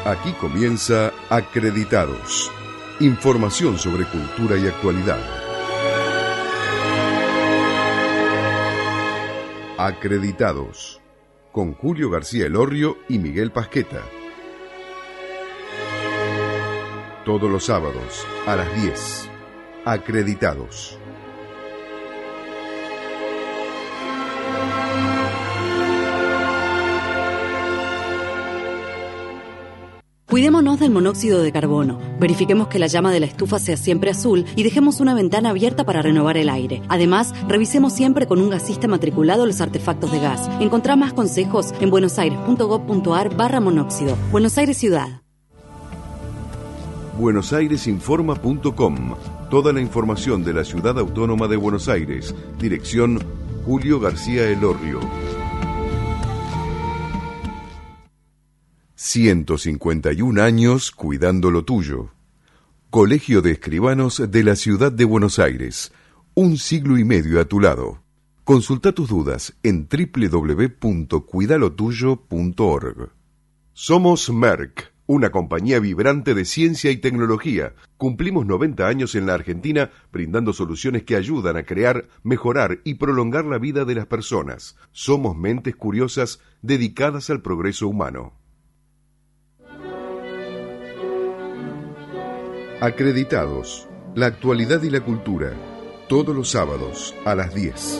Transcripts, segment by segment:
Aquí comienza Acreditados. Información sobre cultura y actualidad. Acreditados. Con Julio García Elorrio y Miguel Pasqueta. Todos los sábados a las 10. Acreditados. Cuidémonos del monóxido de carbono. Verifiquemos que la llama de la estufa sea siempre azul y dejemos una ventana abierta para renovar el aire. Además, revisemos siempre con un gasista matriculado los artefactos de gas. Encontrá más consejos en buenosaires.gov.ar/monóxido. Buenos Aires Ciudad. buenosairesinforma.com. Toda la información de la Ciudad Autónoma de Buenos Aires. Dirección Julio García Elorrio. 151 años cuidando lo tuyo. Colegio de Escribanos de la Ciudad de Buenos Aires. Un siglo y medio a tu lado. Consulta tus dudas en www.cuidalotuyo.org. Somos Merck, una compañía vibrante de ciencia y tecnología. Cumplimos 90 años en la Argentina brindando soluciones que ayudan a crear, mejorar y prolongar la vida de las personas. Somos mentes curiosas dedicadas al progreso humano. Acreditados. La actualidad y la cultura. Todos los sábados a las 10.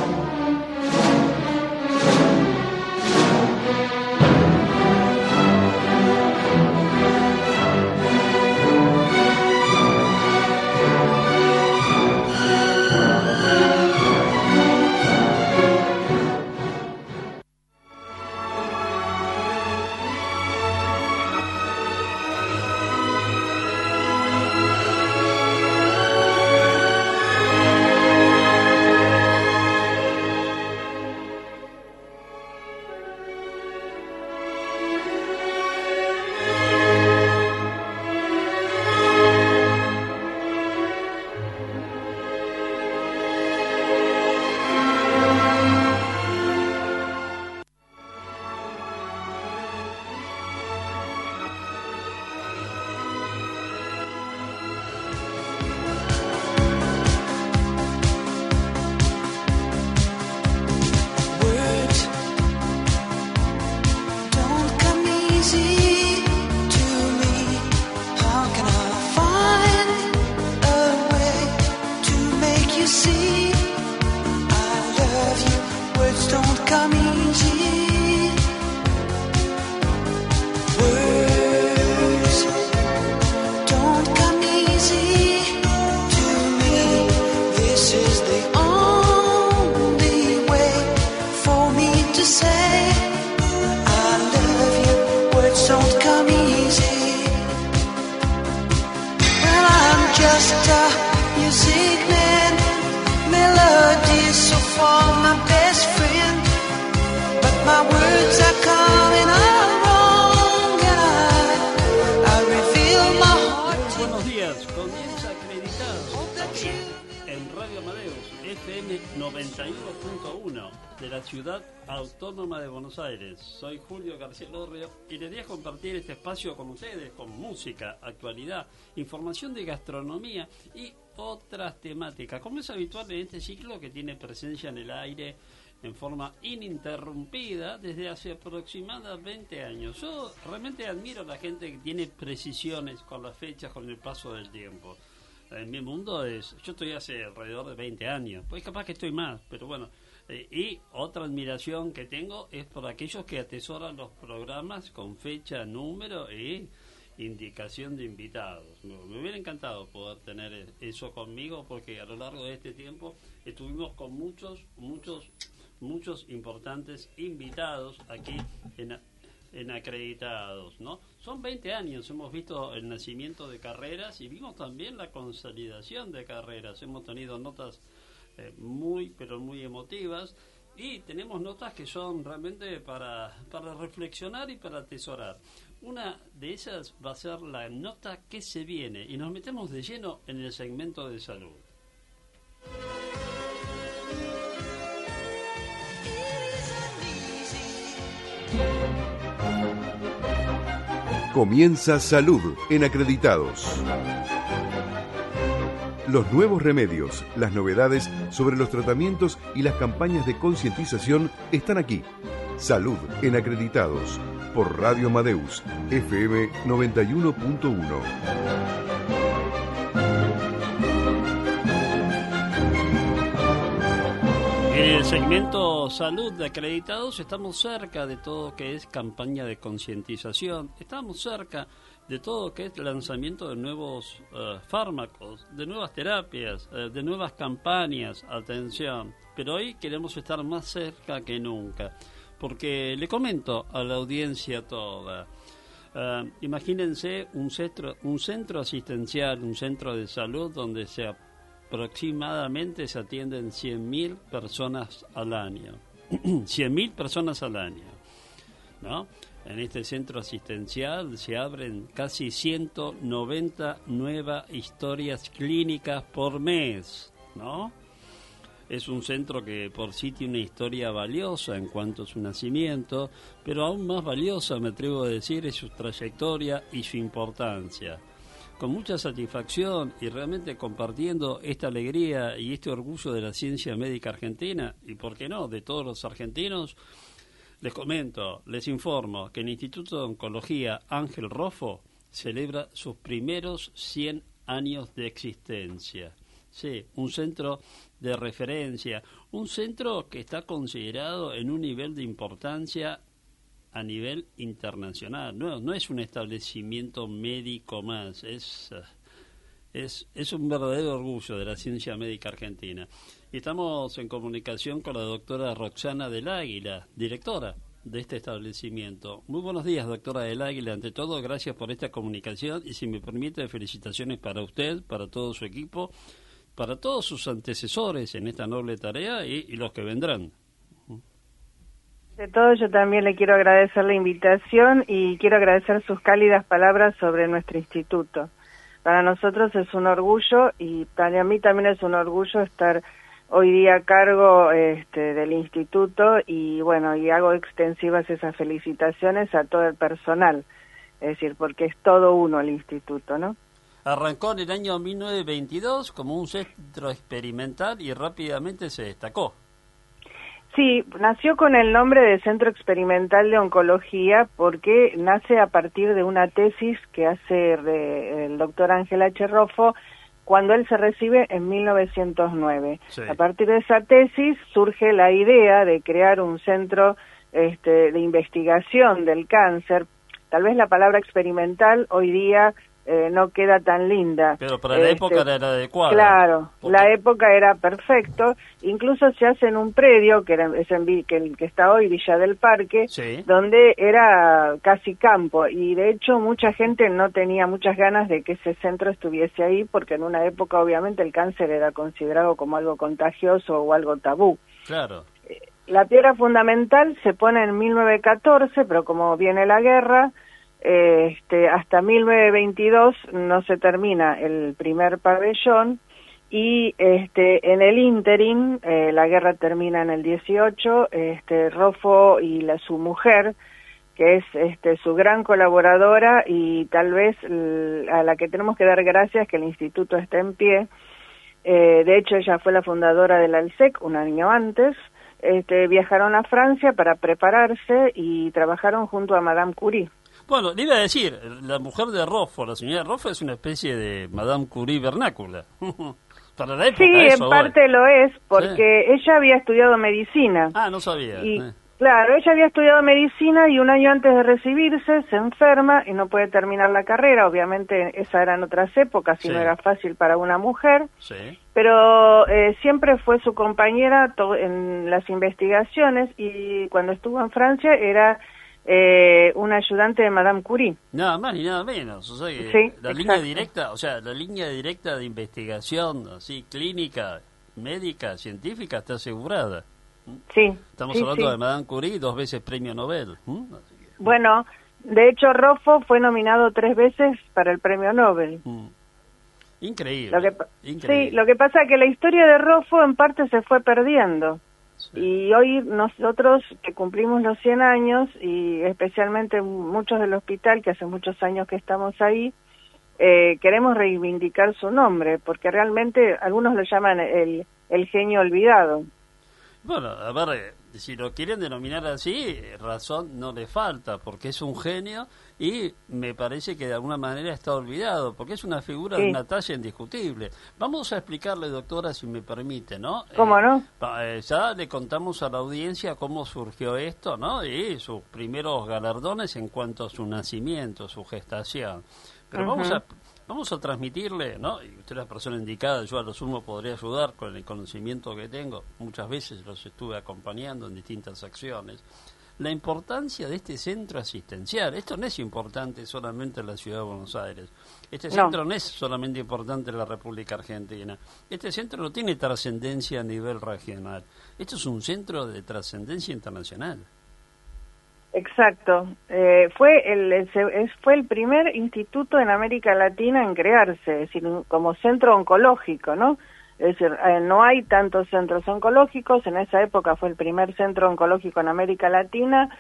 Soy Julio García Elorrio y les voy a compartir este espacio con ustedes, con música, actualidad, información de gastronomía y otras temáticas, como es habitual en este ciclo que tiene presencia en el aire en forma ininterrumpida desde hace aproximadamente 20 años. Yo realmente admiro a la gente que tiene precisiones con las fechas, con el paso del tiempo. En mi mundo yo estoy hace alrededor de 20 años, pues capaz que estoy más, pero bueno. Y otra admiración que tengo es por aquellos que atesoran los programas con fecha, número y indicación de invitados. Me hubiera encantado poder tener eso conmigo, porque a lo largo de este tiempo estuvimos con muchos importantes invitados aquí en Acreditados, ¿no? Son 20 años, hemos visto el nacimiento de carreras y vimos también la consolidación de carreras. Hemos tenido notas muy emotivas y tenemos notas que son realmente para reflexionar y para atesorar. Una de esas va a ser la nota que se viene y nos metemos de lleno en el segmento de salud. Comienza Salud en Acreditados. Los nuevos remedios, las novedades sobre los tratamientos y las campañas de concientización están aquí. Salud en Acreditados, por Radio Amadeus, FM 91.1. En el segmento Salud de Acreditados estamos cerca de todo que es campaña de concientización, estamos cerca de todo que es lanzamiento de nuevos fármacos, de nuevas terapias, de nuevas campañas, atención. Pero hoy queremos estar más cerca que nunca, porque le comento a la audiencia toda. Imagínense un centro asistencial, un centro de salud donde aproximadamente se atienden 100.000 personas al año. 100.000 personas al año, ¿no? En este centro asistencial se abren casi 190 nuevas historias clínicas por mes, ¿no? Es un centro que por sí tiene una historia valiosa en cuanto a su nacimiento, pero aún más valiosa, me atrevo a decir, es su trayectoria y su importancia. Con mucha satisfacción y realmente compartiendo esta alegría y este orgullo de la ciencia médica argentina, y por qué no, de todos los argentinos, les comento, les informo que el Instituto de Oncología Ángel Roffo celebra sus primeros 100 años de existencia. Sí, un centro de referencia, un centro que está considerado en un nivel de importancia a nivel internacional. No es un establecimiento médico más, es un verdadero orgullo de la ciencia médica argentina. Y estamos en comunicación con la doctora Roxana del Águila, directora de este establecimiento. Muy buenos días, doctora del Águila. Ante todo, gracias por esta comunicación y, si me permite, felicitaciones para usted, para todo su equipo, para todos sus antecesores en esta noble tarea y los que vendrán. De todo, yo también le quiero agradecer la invitación y quiero agradecer sus cálidas palabras sobre nuestro instituto. Para nosotros es un orgullo y para mí también es un orgullo estar hoy día a cargo del instituto y bueno, y hago extensivas esas felicitaciones a todo el personal, es decir, porque es todo uno el instituto, ¿no? Arrancó en el año 1922 como un centro experimental y rápidamente se destacó. Sí, nació con el nombre de Centro Experimental de Oncología porque nace a partir de una tesis que hace el doctor Ángel H. Roffo cuando él se recibe en 1909. Sí. A partir de esa tesis surge la idea de crear un centro de investigación del cáncer. Tal vez la palabra experimental hoy día no queda tan linda. Pero para la época era adecuada. Claro, la época era perfecto. Incluso se hace en un predio que está hoy Villa del Parque, sí, donde era casi campo. Y de hecho mucha gente no tenía muchas ganas de que ese centro estuviese ahí, porque en una época obviamente el cáncer era considerado como algo contagioso o algo tabú. Claro. La piedra fundamental se pone en 1914, pero como viene la guerra, hasta 1922 no se termina el primer pabellón y en el ínterin la guerra termina en el 18. Roffo y su mujer, que es su gran colaboradora y tal vez a la que tenemos que dar gracias que el instituto está en pie, de hecho ella fue la fundadora del ALSEC un año antes. Viajaron a Francia para prepararse y trabajaron junto a Madame Curie. Bueno, le iba a decir, la mujer de Roffo, la señora Roffo, es una especie de Madame Curie vernácula. Para la época, sí, eso, en parte lo es, porque sí, ella había estudiado medicina. Ah, no sabía. Claro, ella había estudiado medicina y un año antes de recibirse se enferma y no puede terminar la carrera. Obviamente esas eran otras épocas y sí, no era fácil para una mujer. Sí. Pero siempre fue su compañera en las investigaciones y cuando estuvo en Francia era un ayudante de Madame Curie. Nada más ni nada menos. O sea que sí, la línea directa, la línea directa de investigación así clínica, médica, científica está asegurada. Sí. Estamos hablando de Madame Curie, 2 veces premio Nobel. Bueno, de hecho Roffo fue nominado 3 veces para el premio Nobel. Increíble. Sí, lo que pasa es que la historia de Roffo en parte se fue perdiendo. Sí. Y hoy nosotros que cumplimos los 100 años, y especialmente muchos del hospital, que hace muchos años que estamos ahí, queremos reivindicar su nombre, porque realmente algunos lo llaman el genio olvidado. Bueno, a ver, si lo quieren denominar así, razón no le falta, porque es un genio y me parece que de alguna manera está olvidado, porque es una figura de una talla indiscutible. Vamos a explicarle, doctora, si me permite, ¿no? ¿Cómo no? Ya le contamos a la audiencia cómo surgió esto, ¿no? Y sus primeros galardones en cuanto a su nacimiento, su gestación. Pero vamos a transmitirle, ¿no? Y usted es la persona indicada, yo a lo sumo podría ayudar con el conocimiento que tengo, muchas veces los estuve acompañando en distintas acciones, la importancia de este centro asistencial. Esto no es importante solamente en la ciudad de Buenos Aires, este centro no es solamente importante en la República Argentina, este centro no tiene trascendencia a nivel regional, esto es un centro de trascendencia internacional. Exacto. Fue el primer instituto en América Latina en crearse, es decir, como centro oncológico, ¿no? Es decir, no hay tantos centros oncológicos, en esa época fue el primer centro oncológico en América Latina,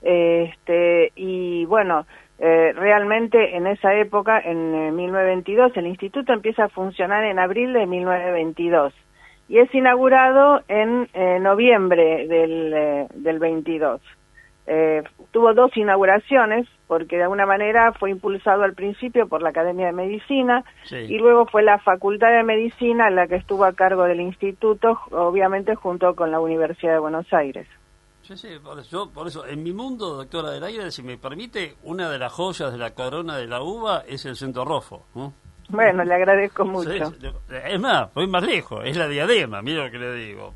y bueno, realmente en esa época, en 1922, el instituto empieza a funcionar en abril de 1922 y es inaugurado en noviembre del 22. Tuvo 2 inauguraciones porque de alguna manera fue impulsado al principio por la Academia de Medicina y luego fue la Facultad de Medicina la que estuvo a cargo del instituto, obviamente junto con la Universidad de Buenos Aires. Sí, por eso, en mi mundo, doctora del Aire, si me permite, una de las joyas de la corona de la uva es el Centro Roffo, ¿no? Bueno, le agradezco mucho. Sí, es más, voy más lejos, es la diadema, mira lo que le digo,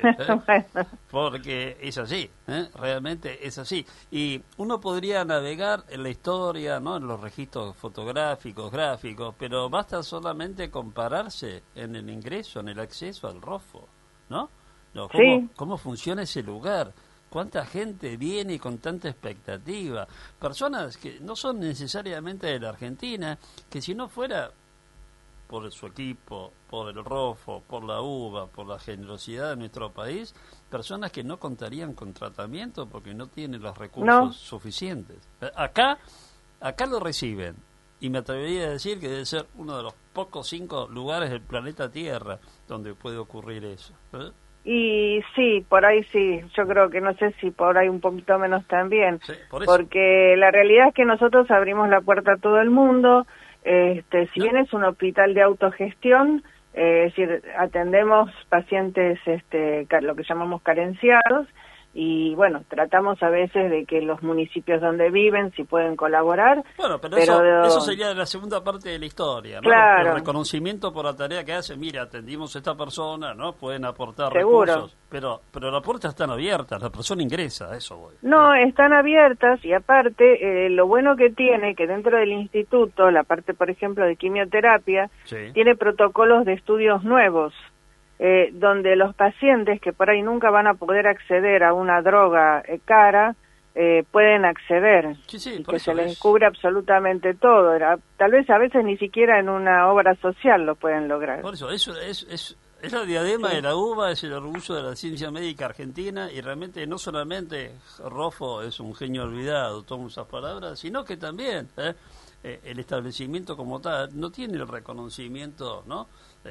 porque es así, realmente es así. Y uno podría navegar en la historia, ¿no? En los registros fotográficos, gráficos, pero basta solamente compararse en el ingreso, en el acceso al Roffo, ¿no? ¿Cómo funciona ese lugar? ¿Cuánta gente viene con tanta expectativa? Personas que no son necesariamente de la Argentina, que si no fuera por su equipo, por el Roffo, por la uva, por la generosidad de nuestro país, personas que no contarían con tratamiento porque no tienen los recursos suficientes. Acá lo reciben, y me atrevería a decir que debe ser uno de los pocos 5 lugares del planeta Tierra donde puede ocurrir eso. Y sí, por ahí sí, yo creo que no sé si por ahí un poquito menos también, porque la realidad es que nosotros abrimos la puerta a todo el mundo, si bien es un hospital de autogestión, es decir, atendemos pacientes lo que llamamos carenciados, y bueno, tratamos a veces de que los municipios donde viven si pueden colaborar. Bueno, pero eso sería la segunda parte de la historia, ¿no? Claro. El reconocimiento por la tarea que hacen, mira, atendimos a esta persona, ¿no? Pueden aportar Seguro. recursos, pero las puertas están abiertas, la persona ingresa, a eso voy. No, están abiertas y aparte, lo bueno que tiene, que dentro del instituto, la parte, por ejemplo, de quimioterapia, tiene protocolos de estudios nuevos. Donde los pacientes que por ahí nunca van a poder acceder a una droga cara, pueden acceder, y que se les cubre absolutamente todo. Tal vez a veces ni siquiera en una obra social lo pueden lograr. Por eso es la diadema de la uva, es el orgullo de la ciencia médica argentina, y realmente no solamente Roffo es un genio olvidado, tomo esas palabras, sino que también el establecimiento como tal no tiene el reconocimiento, ¿no?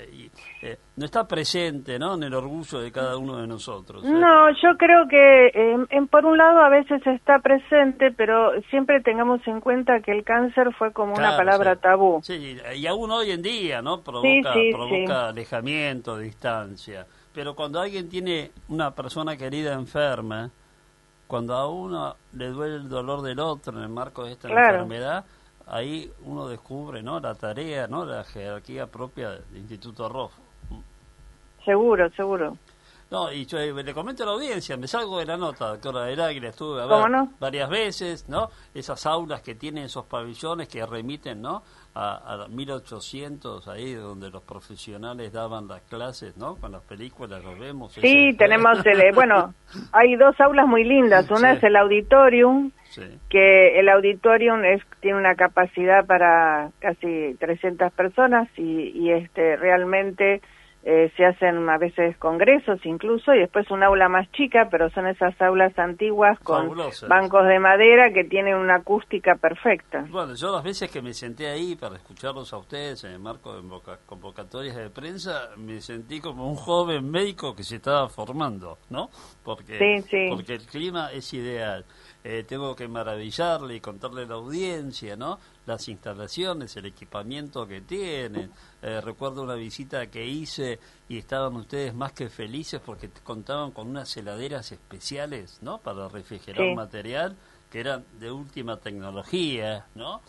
No está presente, ¿no? En el orgullo de cada uno de nosotros. No, yo creo que por un lado a veces está presente, pero siempre tengamos en cuenta que el cáncer fue como una palabra tabú. Sí, y aún hoy en día, ¿no? Provoca alejamiento, distancia. Pero cuando alguien tiene una persona querida enferma, cuando a uno le duele el dolor del otro en el marco de esta enfermedad, ahí uno descubre, ¿no? La tarea, ¿no? La jerarquía propia del Instituto Roffo. Seguro, seguro. No, y yo le comento a la audiencia, me salgo de la nota, doctora del Águila, estuve a ver varias veces, ¿no? Esas aulas que tienen esos pabellones que remiten, ¿no? A 1800, ahí donde los profesionales daban las clases, ¿no? Con las películas los vemos. Sí, tenemos, bueno, hay 2 aulas muy lindas, una es el auditorium, que el auditorium tiene una capacidad para casi 300 personas y realmente se hacen a veces congresos incluso, y después un aula más chica, pero son esas aulas antiguas con Fabulosas. bancos de madera que tienen una acústica perfecta. Bueno, yo las veces que me senté ahí para escucharlos a ustedes en el marco de convocatorias de prensa, me sentí como un joven médico que se estaba formando, ¿no? Porque el clima es ideal. Tengo que maravillarle y contarle a la audiencia, ¿no? Las instalaciones, el equipamiento que tienen. Recuerdo una visita que hice y estaban ustedes más que felices porque contaban con unas heladeras especiales, ¿no? Para refrigerar material que eran de última tecnología, ¿no?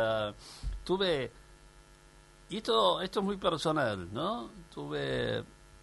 Y esto es muy personal, ¿no? Tuve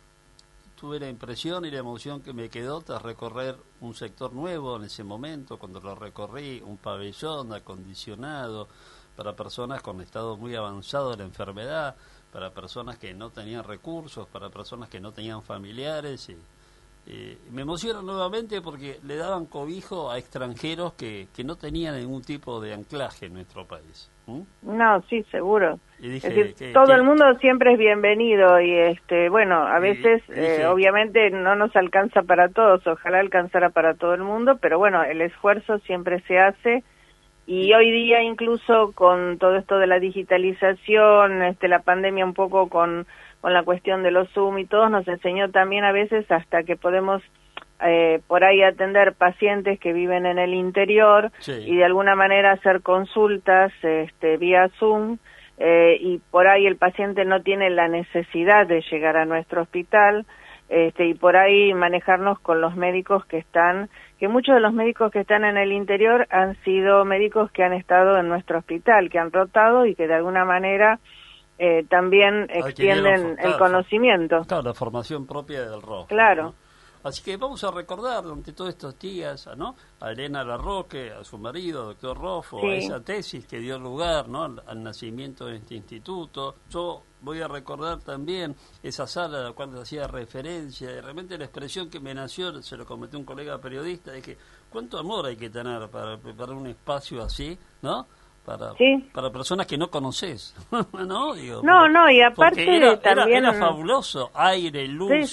la impresión y la emoción que me quedó tras recorrer un sector nuevo en ese momento, cuando lo recorrí, un pabellón acondicionado para personas con estado muy avanzado de la enfermedad, para personas que no tenían recursos, para personas que no tenían familiares. Y me emociona nuevamente porque le daban cobijo a extranjeros que no tenían ningún tipo de anclaje en nuestro país. No, sí, seguro. Y dije, es decir, todo el mundo siempre es bienvenido y bueno, a veces obviamente no nos alcanza para todos, ojalá alcanzara para todo el mundo, pero bueno, el esfuerzo siempre se hace y hoy día incluso con todo esto de la digitalización, la pandemia un poco con la cuestión de los Zoom y todo, nos enseñó también a veces hasta que podemos por ahí atender pacientes que viven en el interior y de alguna manera hacer consultas vía Zoom y por ahí el paciente no tiene la necesidad de llegar a nuestro hospital y por ahí manejarnos con los médicos que muchos de los médicos que están en el interior han sido médicos que han estado en nuestro hospital, que han rotado y que de alguna manera también extienden el conocimiento. Claro, la formación propia del ROF. Claro. ¿No? Así que vamos a recordar durante todos estos días, ¿no? A Elena Larroque, a su marido, doctor Rofo, a esa tesis que dio lugar, ¿no? al nacimiento de este instituto. Yo voy a recordar también esa sala a la cual se hacía referencia, y realmente la expresión que me nació, se lo comenté a un colega periodista, de que cuánto amor hay que tener para preparar un espacio así, ¿no? Para personas que no conoces, ¿no? Digo, no, y aparte también... Era fabuloso, aire, luz...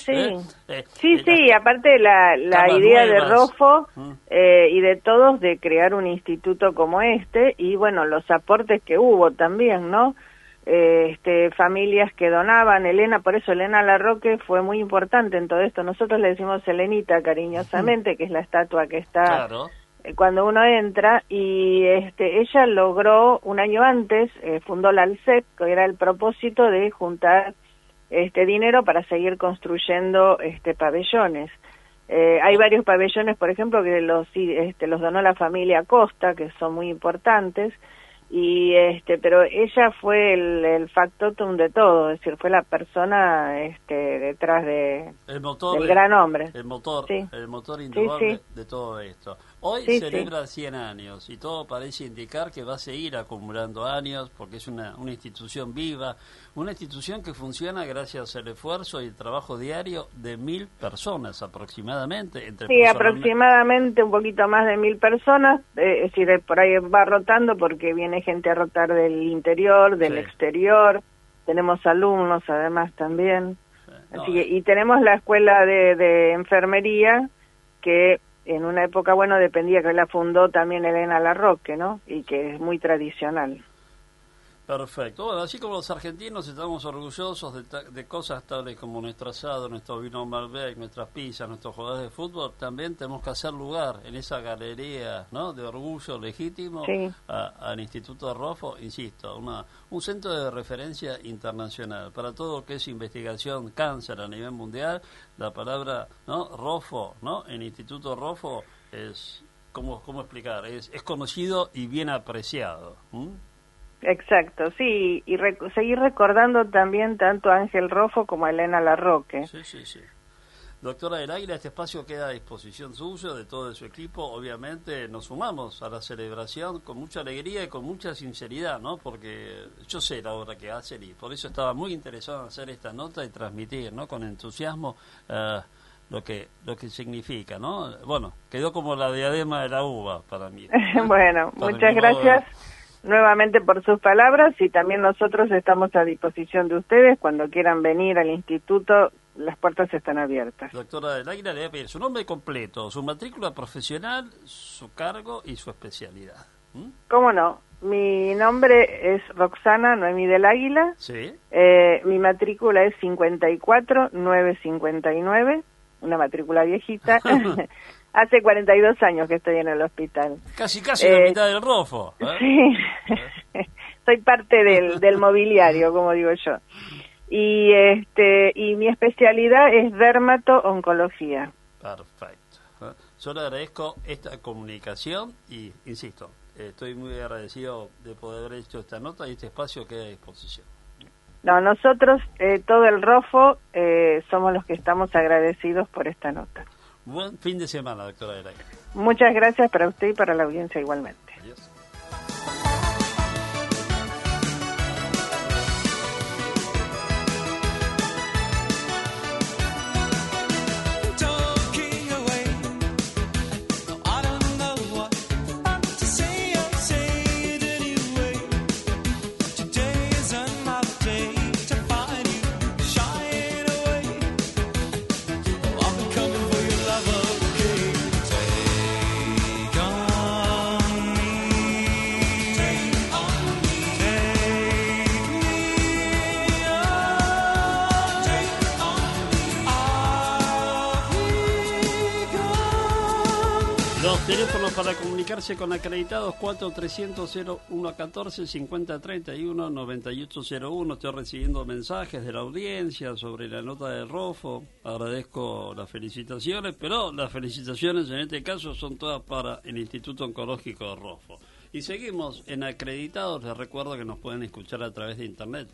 Sí, aparte la idea de Rofo y de todos de crear un instituto como y bueno, los aportes que hubo también, ¿no? Familias que donaban, por eso Elena Larroque fue muy importante en todo esto. Nosotros le decimos Elenita cariñosamente, que es la estatua que está... Claro. Cuando uno entra y ella logró un año antes, fundó la ALCEP, que era el propósito de juntar dinero para seguir construyendo pabellones. Hay varios pabellones, por ejemplo, que los donó la familia Costa, que son muy importantes, y pero ella fue el factotum de todo, es decir, fue la persona detrás del gran hombre. El motor indudable de todo esto. Hoy celebra 100 años y todo parece indicar que va a seguir acumulando años porque es una institución viva, una institución que funciona gracias al esfuerzo y el trabajo diario de 1.000 personas aproximadamente. Aproximadamente un poquito más de 1.000 personas, es decir, por ahí va rotando porque viene gente a rotar del interior, del exterior, tenemos alumnos además también, y tenemos la escuela de enfermería que en una época, dependía, que la fundó también Elena Larroque, ¿no? Y que es muy tradicional. Perfecto. Bueno, así como los argentinos estamos orgullosos de cosas tales como nuestro asado, nuestro vino Malbec, nuestras pizzas, nuestros jugadores de fútbol, también tenemos que hacer lugar en esa galería, ¿no? De orgullo legítimo al Instituto Rofo, insisto, un centro de referencia internacional para todo lo que es investigación cáncer a nivel mundial. La palabra, ¿no? Rofo, ¿no? El Instituto Rofo es, ¿cómo explicar? Es conocido y bien apreciado. Exacto, sí, y seguir recordando también tanto a Ángel Rofo como a Elena Larroque. Sí. Doctora del Águila, este espacio queda a disposición suyo, de todo su equipo. Obviamente nos sumamos a la celebración con mucha alegría y con mucha sinceridad, ¿no? Porque yo sé la obra que hacen y por eso estaba muy interesado en hacer esta nota y transmitir, ¿no? Con entusiasmo lo que significa, ¿no? Bueno, quedó como la diadema de la uva para mí. Bueno, muchas gracias. nuevamente por sus palabras y también nosotros estamos a disposición de ustedes. Cuando quieran venir al instituto, las puertas están abiertas. Doctora del Águila, le voy a pedir su nombre completo, su matrícula profesional, su cargo y su especialidad. ¿Cómo no? Mi nombre es Roxana Noemí del Águila. Sí. Mi matrícula es 54959, una matrícula viejita. Hace 42 años que estoy en el hospital. Casi la mitad del ROFO. Sí, soy parte del mobiliario, como digo yo. Y mi especialidad es dermato-oncología. Perfecto. Yo le agradezco esta comunicación y, insisto, estoy muy agradecido de poder haber hecho esta nota y este espacio queda a disposición. No, nosotros, todo el ROFO, somos los que estamos agradecidos por esta nota. Buen fin de semana, doctora del Águila. Muchas gracias para usted y para la audiencia igualmente. Adiós. Los teléfonos para comunicarse con acreditados 4300-0114, 5031-9801. Estoy recibiendo mensajes de la audiencia sobre la nota del ROFO. Agradezco las felicitaciones, pero las felicitaciones en este caso son todas para el Instituto Oncológico de ROFO. Y seguimos en acreditados. Les recuerdo que nos pueden escuchar a través de internet,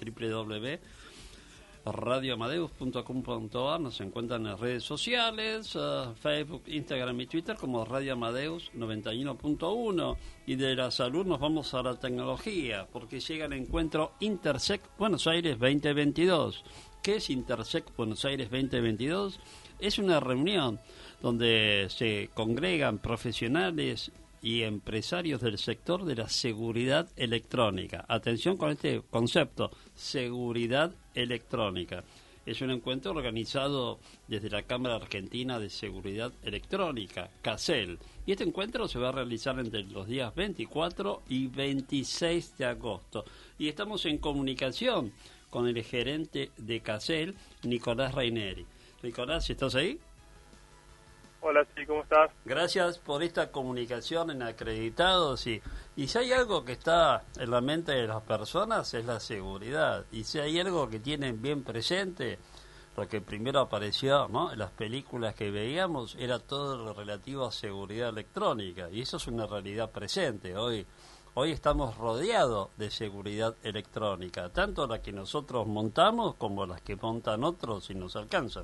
www.radioamadeus.com.ar. Nos encuentran en las redes sociales, Facebook, Instagram y Twitter como Radio Amadeus 91.1. Y de la salud nos vamos a la tecnología, porque llega el encuentro Intersec Buenos Aires 2022. ¿Qué es Intersec Buenos Aires 2022? Es una reunión donde se congregan profesionales y empresarios del sector de la seguridad electrónica. Atención con este concepto, seguridad electrónica. Es un encuentro organizado desde la Cámara Argentina de Seguridad Electrónica, CASEL. Y este encuentro se va a realizar entre los días 24 y 26 de agosto. Y estamos en comunicación con el gerente de CASEL, Nicolás Raineri. Nicolás, ¿estás ahí? Hola, sí, ¿cómo estás? Gracias por esta comunicación en acreditados. Y si hay algo que está en la mente de las personas es la seguridad. Y si hay algo que tienen bien presente, lo que primero apareció, ¿no?, en las películas que veíamos, era todo lo relativo a seguridad electrónica. Y eso es una realidad presente. Hoy estamos rodeados de seguridad electrónica, tanto la que nosotros montamos como las que montan otros y nos alcanzan.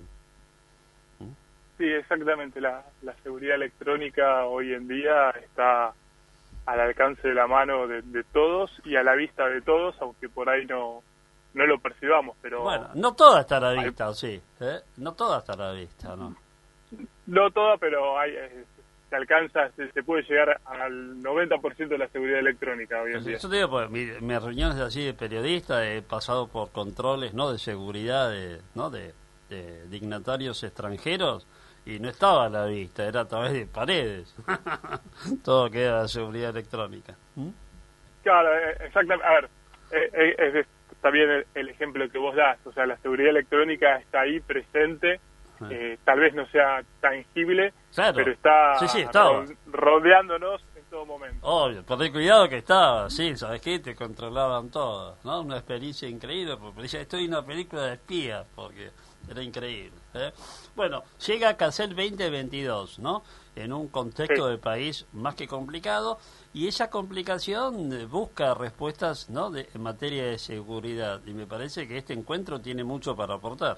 Sí, exactamente. La seguridad electrónica hoy en día está al alcance de la mano de todos y a la vista de todos, aunque por ahí no lo percibamos. Pero bueno, no toda está a la vista, ¿sí? No toda está a la vista, ¿no? No toda, pero se alcanza, se puede llegar al 90% de la seguridad electrónica hoy en día. Eso te digo, pues, mis reuniones así de periodista he pasado por controles, ¿no?, de seguridad, de dignatarios extranjeros. Y no estaba a la vista, era a través de paredes. Todo queda la seguridad electrónica. Claro, exactamente. A ver, está bien el ejemplo que vos das. O sea, la seguridad electrónica está ahí presente. Tal vez no sea tangible, claro, pero está rodeándonos en todo momento. Obvio, pero ten cuidado que estaba, sí, ¿sabes qué? Te controlaban todo, ¿no? Una experiencia increíble, porque decía, estoy en una película de espías, porque era increíble. Bueno, llega CASEL 2022, ¿no?, en un contexto de país más que complicado, y esa complicación busca respuestas, ¿no?, en materia de seguridad, y me parece que este encuentro tiene mucho para aportar.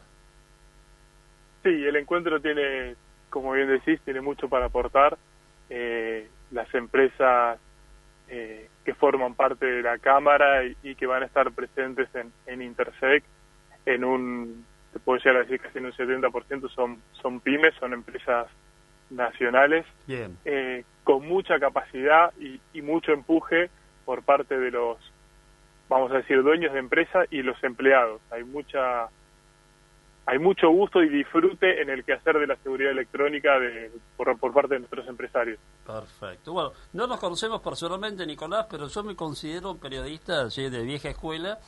Sí, el encuentro tiene, como bien decís, tiene mucho para aportar. Las empresas que forman parte de la Cámara y que van a estar presentes en Intersec, te puedo llegar a decir casi en un 70% son pymes, son empresas nacionales. Bien. Con mucha capacidad y mucho empuje por parte de los, vamos a decir, dueños de empresa y los empleados. Hay mucho gusto y disfrute en el quehacer de la seguridad electrónica por parte de nuestros empresarios. Perfecto. Bueno, no nos conocemos personalmente, Nicolás, pero yo me considero un periodista de vieja escuela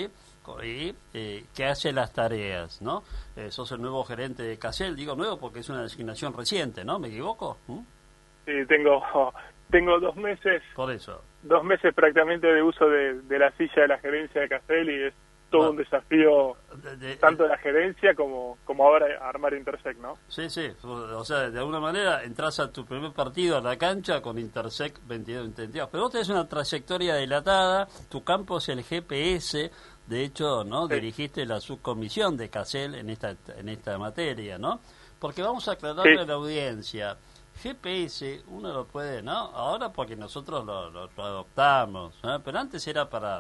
que hace las tareas, ¿no? Sos el nuevo gerente de Casel, digo nuevo porque es una designación reciente, ¿no? ¿Me equivoco? Sí, tengo 2 meses. Por eso. 2 meses prácticamente de uso de la silla de la gerencia de Casel y es todo un desafío, tanto de la gerencia como ahora armar Intersec, ¿no? Sí, o sea, de alguna manera entras a tu primer partido a la cancha con Intersec 22-22, pero vos tenés una trayectoria dilatada, tu campo es el GPS, de hecho, ¿no? Sí. Dirigiste la subcomisión de Casel en esta materia, ¿no? Porque vamos a aclararle a la audiencia, GPS uno lo puede, ¿no? Ahora porque nosotros lo adoptamos, ¿no? Pero antes era para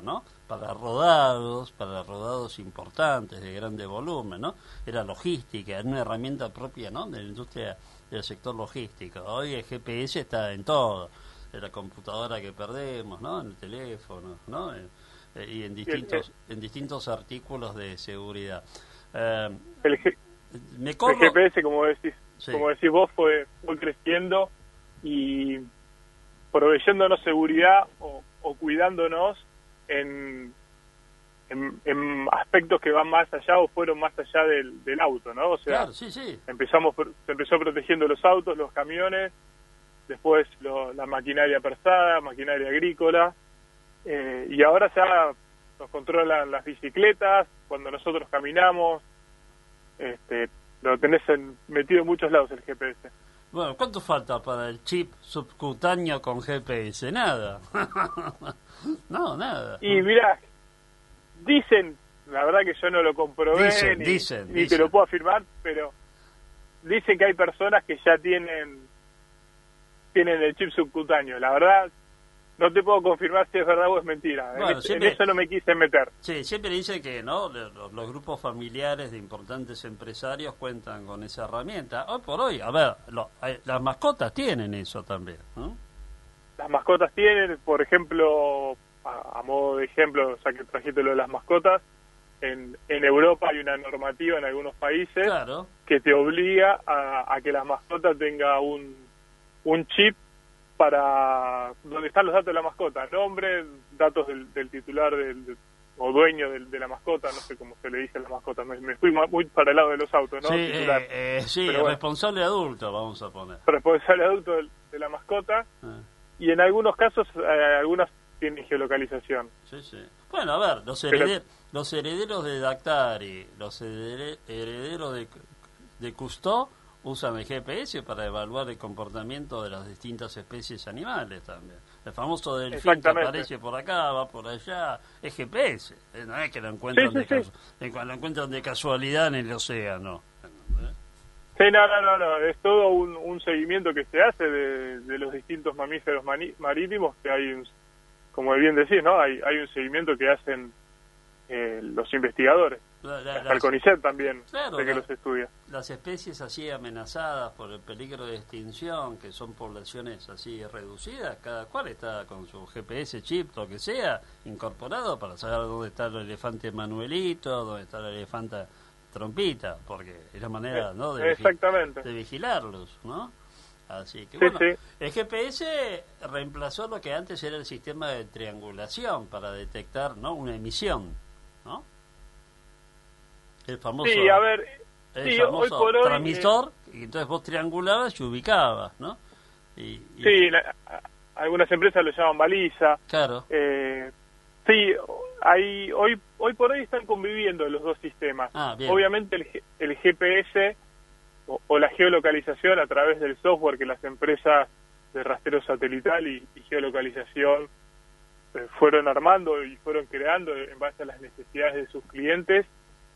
rodados importantes de grande volumen, ¿no? Era logística, era una herramienta propia, ¿no? De la industria del sector logístico. Hoy el GPS está en todo, en la computadora que perdemos, ¿no? En el teléfono, ¿no? Y en distintos artículos de seguridad. El GPS, como decís. Sí. Como decís vos, fue creciendo y proveyéndonos seguridad o cuidándonos en aspectos que van más allá o fueron más allá del auto, ¿no? O sea, claro, sí. se empezó protegiendo los autos, los camiones, después la maquinaria pesada, maquinaria agrícola, y ahora ya nos controlan las bicicletas, cuando nosotros caminamos, lo tenés metido en muchos lados el GPS. Bueno, ¿cuánto falta para el chip subcutáneo con GPS? Nada. No, nada. Y mirá, dicen, la verdad que yo no lo comprobé, ni te lo puedo afirmar, pero dicen que hay personas que ya tienen el chip subcutáneo. La verdad, no te puedo confirmar si es verdad o es mentira. Bueno, en eso no me quise meter. Sí, siempre dicen que no los grupos familiares de importantes empresarios cuentan con esa herramienta. Hoy por hoy, a ver, las mascotas tienen eso también, ¿no? Las mascotas tienen, por ejemplo, a modo de ejemplo, ya que trajiste lo de las mascotas, en Europa hay una normativa en algunos países que te obliga a que la mascota tenga un chip para donde están los datos de la mascota, nombre, datos del titular o dueño de la mascota, no sé cómo se le dice a la mascota, me fui muy para el lado de los autos, ¿no? Sí, bueno, responsable adulto, vamos a poner. Responsable adulto de la mascota, y en algunos casos, algunas tienen geolocalización. Sí. Bueno, a ver, los herederos de Dactari, los herederos de Cousteau, usan el GPS para evaluar el comportamiento de las distintas especies animales también. El famoso delfín que aparece por acá, va por allá, es GPS. No es que lo encuentran, lo encuentran de casualidad en el océano. Sí, no. Es todo un seguimiento que se hace de los distintos mamíferos marítimos, que hay, como bien decís, ¿no? Hay un seguimiento que hacen los investigadores. El CONICET también, que los estudia. Las especies así amenazadas por el peligro de extinción, que son poblaciones así reducidas, cada cual está con su GPS chip, lo que sea, incorporado para saber dónde está el elefante Manuelito, dónde está la elefanta Trompita, porque es la manera, ¿no? de vigilarlos, ¿no? Así que el GPS reemplazó lo que antes era el sistema de triangulación para detectar, ¿no? Una emisión, ¿no? El famoso, hoy por hoy, transmisor, y entonces vos triangulabas y ubicabas, ¿no? Algunas empresas lo llaman baliza. Claro. Hoy por hoy están conviviendo los dos sistemas. Bien. Obviamente el GPS o la geolocalización a través del software que las empresas de rastreo satelital y geolocalización fueron armando y fueron creando en base a las necesidades de sus clientes,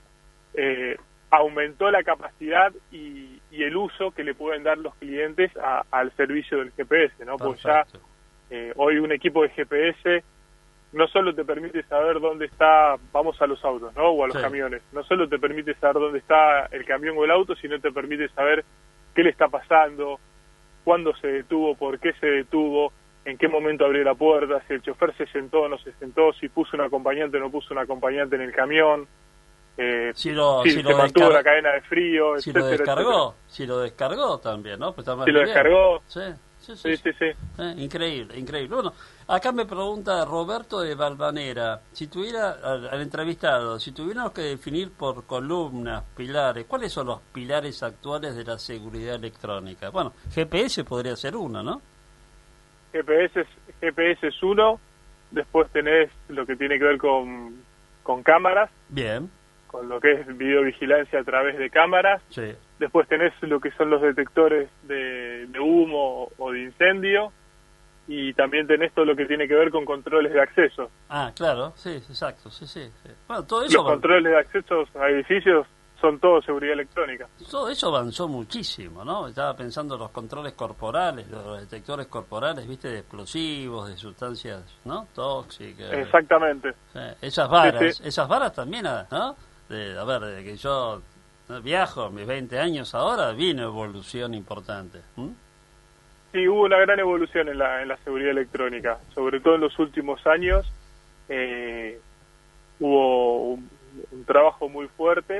aumentó la capacidad y el uso que le pueden dar los clientes al servicio del GPS, ¿no? Pues ya hoy un equipo de GPS no solo te permite saber dónde está, vamos a los autos, ¿no? O a los camiones, no solo te permite saber dónde está el camión o el auto, sino te permite saber qué le está pasando, cuándo se detuvo, por qué se detuvo, en qué momento abrió la puerta, si el chofer se sentó o no se sentó, si puso un acompañante o no puso un acompañante en el camión, si se mantuvo la cadena de frío, si etcétera, si lo descargó también, ¿no? Pues está más si lo bien. descargó. Sí. Increíble. Bueno, acá me pregunta Roberto de Valvanera, si tuviera, al entrevistado, si tuviéramos que definir por columnas, pilares, ¿cuáles son los pilares actuales de la seguridad electrónica? Bueno, GPS podría ser uno, ¿no? GPS es uno, después tenés lo que tiene que ver con cámaras. Bien. Con lo que es videovigilancia a través de cámaras. Sí. Después tenés lo que son los detectores de humo o de incendio, y también tenés todo lo que tiene que ver con controles de acceso. Ah, claro, sí, exacto, sí. Bueno, todo eso los controles de accesos a edificios son todo seguridad electrónica. Todo eso avanzó muchísimo, ¿no? Estaba pensando en los controles corporales, los detectores corporales, ¿viste? De explosivos, de sustancias, ¿no? Tóxicas. Exactamente. Esas varas, Sí. esas varas también, ¿no? A ver, desde que yo viajo, mis 20 años ahora, vino evolución importante. Sí, hubo una gran evolución en la seguridad electrónica, sobre todo en los últimos años. Hubo un trabajo muy fuerte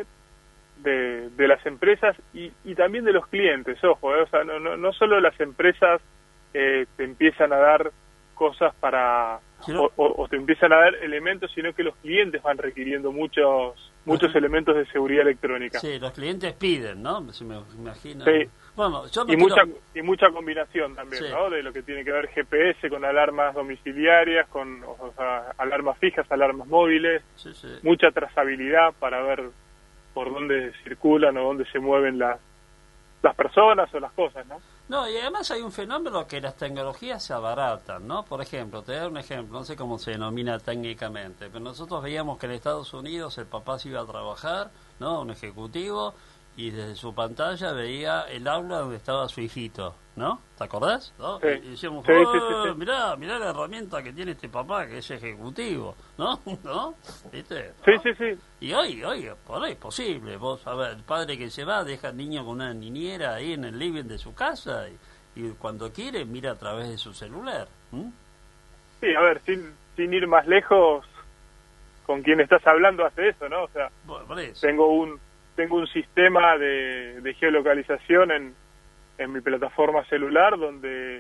de las empresas y también de los clientes, ojo, o sea, no solo las empresas te empiezan a dar cosas para o te empiezan a dar elementos, sino que los clientes van requiriendo muchos elementos de seguridad electrónica. Sí, los clientes piden, ¿no? Se me imagino. Sí. Bueno, yo mucha combinación también, sí, ¿no? De lo que tiene que ver GPS con alarmas domiciliarias, con alarmas fijas, alarmas móviles, sí. Mucha trazabilidad para ver por dónde circulan o dónde se mueven las personas o las cosas, ¿no? No, y además hay un fenómeno que las tecnologías se abaratan, ¿no? Por ejemplo, te doy un ejemplo, no sé cómo se denomina técnicamente, pero nosotros veíamos que en Estados Unidos el papá se iba a trabajar, ¿no? Un ejecutivo, y desde su pantalla veía el aula donde estaba su hijito, ¿no? ¿Te acordás? ¿No? Sí. Y decíamos, Sí. mirá la herramienta que tiene este papá que es ejecutivo, ¿no? ¿No? ¿Viste? ¿No? Sí. Y hoy, por ahí es posible. Vos, a ver, el padre que se va, deja al niño con una niñera ahí en el living de su casa y cuando quiere mira a través de su celular. Sí, a ver, sin ir más lejos, con quien estás hablando hace eso, ¿no? O sea, Bueno, por eso. tengo un sistema de geolocalización en mi plataforma celular donde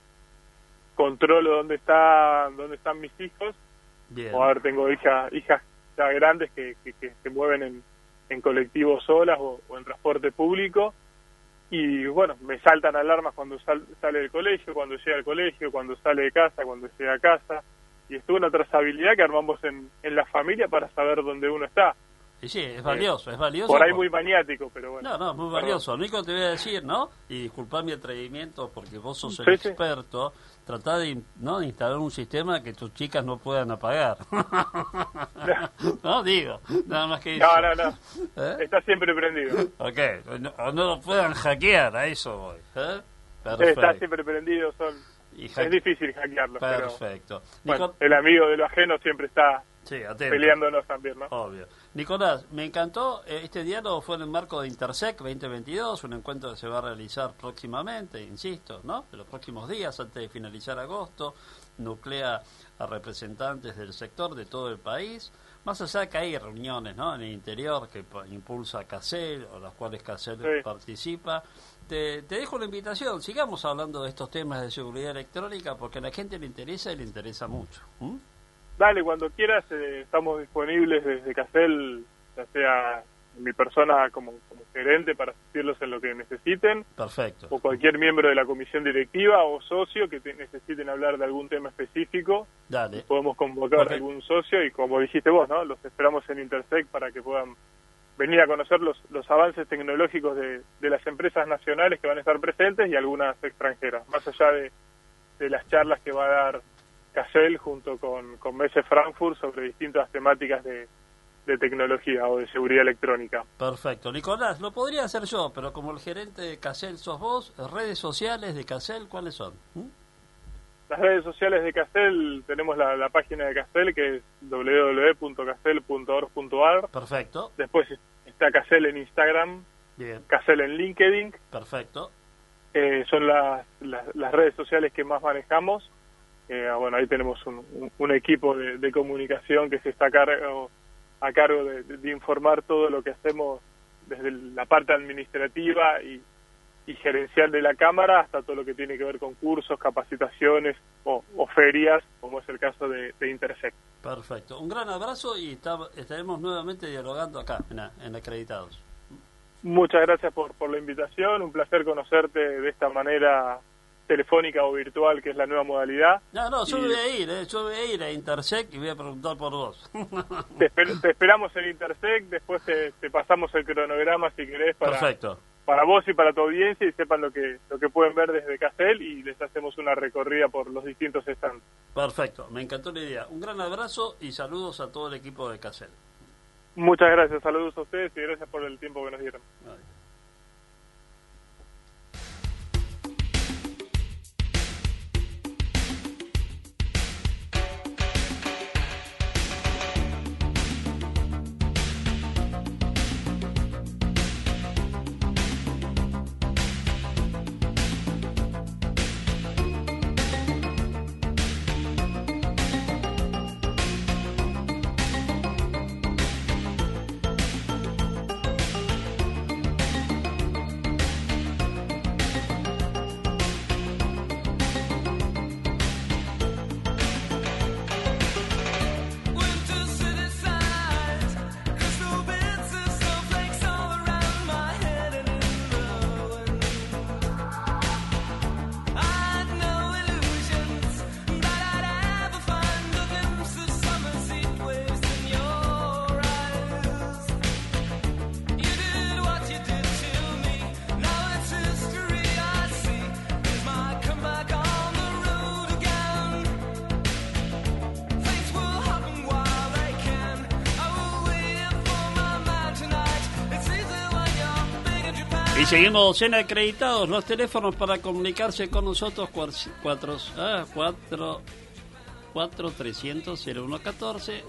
controlo dónde están mis hijos. Bien. O a ver, tengo hijas ya grandes que se mueven en colectivos solas o en transporte público, y bueno, me saltan alarmas cuando sale del colegio, cuando llega al colegio, cuando sale de casa, cuando llega a casa, y es una trazabilidad que armamos en la familia para saber dónde uno está. Y sí, es valioso. Por ahí muy maniático, pero bueno. No, muy valioso. Lo único que te voy a decir, ¿no? Y disculpa mi atrevimiento porque vos sos el Sí. experto, tratá de instalar un sistema que tus chicas no puedan apagar. No, digo, nada más que eso. No. ¿Eh? Está siempre prendido. Ok, no lo puedan hackear, a eso voy. Perfecto. Está siempre prendido, es difícil hackearlo. Perfecto. Pero, bueno, el amigo de lo ajeno siempre está atento. peleándonos también, ¿no? Obvio. Nicolás, me encantó, este diálogo fue en el marco de Intersec 2022, un encuentro que se va a realizar próximamente, insisto, ¿no? En los próximos días, antes de finalizar agosto, nuclea a representantes del sector de todo el país, más allá que hay reuniones, ¿no? En el interior que impulsa CACEL, o las cuales CACEL participa. Te dejo la invitación, sigamos hablando de estos temas de seguridad electrónica porque a la gente le interesa mucho. Dale, cuando quieras, estamos disponibles desde CACEL, ya sea mi persona como gerente para asistirlos en lo que necesiten. Perfecto. O cualquier miembro de la comisión directiva o socio que necesiten hablar de algún tema específico. Dale. Podemos convocar a algún socio y, como dijiste vos, ¿no? Los esperamos en Intersec para que puedan venir a conocer los avances tecnológicos de las empresas nacionales que van a estar presentes y algunas extranjeras, más allá de las charlas que va a dar CACEL junto con Messe Frankfurt sobre distintas temáticas de tecnología o de seguridad electrónica. Perfecto. Nicolás, lo podría hacer yo, pero como el gerente de CACEL sos vos, redes sociales de CACEL, ¿cuáles son? Las redes sociales de CACEL, tenemos la página de CACEL que es www.cacel.org.ar. Perfecto. Después está CACEL en Instagram. Bien. CACEL en LinkedIn. Perfecto. Son las redes sociales que más manejamos. Bueno, ahí tenemos un equipo de comunicación que se está a cargo de informar todo lo que hacemos desde la parte administrativa y gerencial de la Cámara hasta todo lo que tiene que ver con cursos, capacitaciones o ferias, como es el caso de Intersec. Perfecto. Un gran abrazo y estaremos nuevamente dialogando acá en Acreditados. Muchas gracias por la invitación, un placer conocerte de esta manera telefónica o virtual, que es la nueva modalidad. No, yo voy a ir a Intersec y voy a preguntar por vos. Te esperamos en Intersec, después te pasamos el cronograma si querés para vos y para tu audiencia, y sepan lo que pueden ver desde Casel, y les hacemos una recorrida por los distintos stands. Perfecto, me encantó la idea. Un gran abrazo y saludos a todo el equipo de Casel. Muchas gracias, saludos a ustedes y gracias por el tiempo que nos dieron. Adiós. Y seguimos en Acreditados. Los teléfonos para comunicarse con nosotros: 4-300-0114,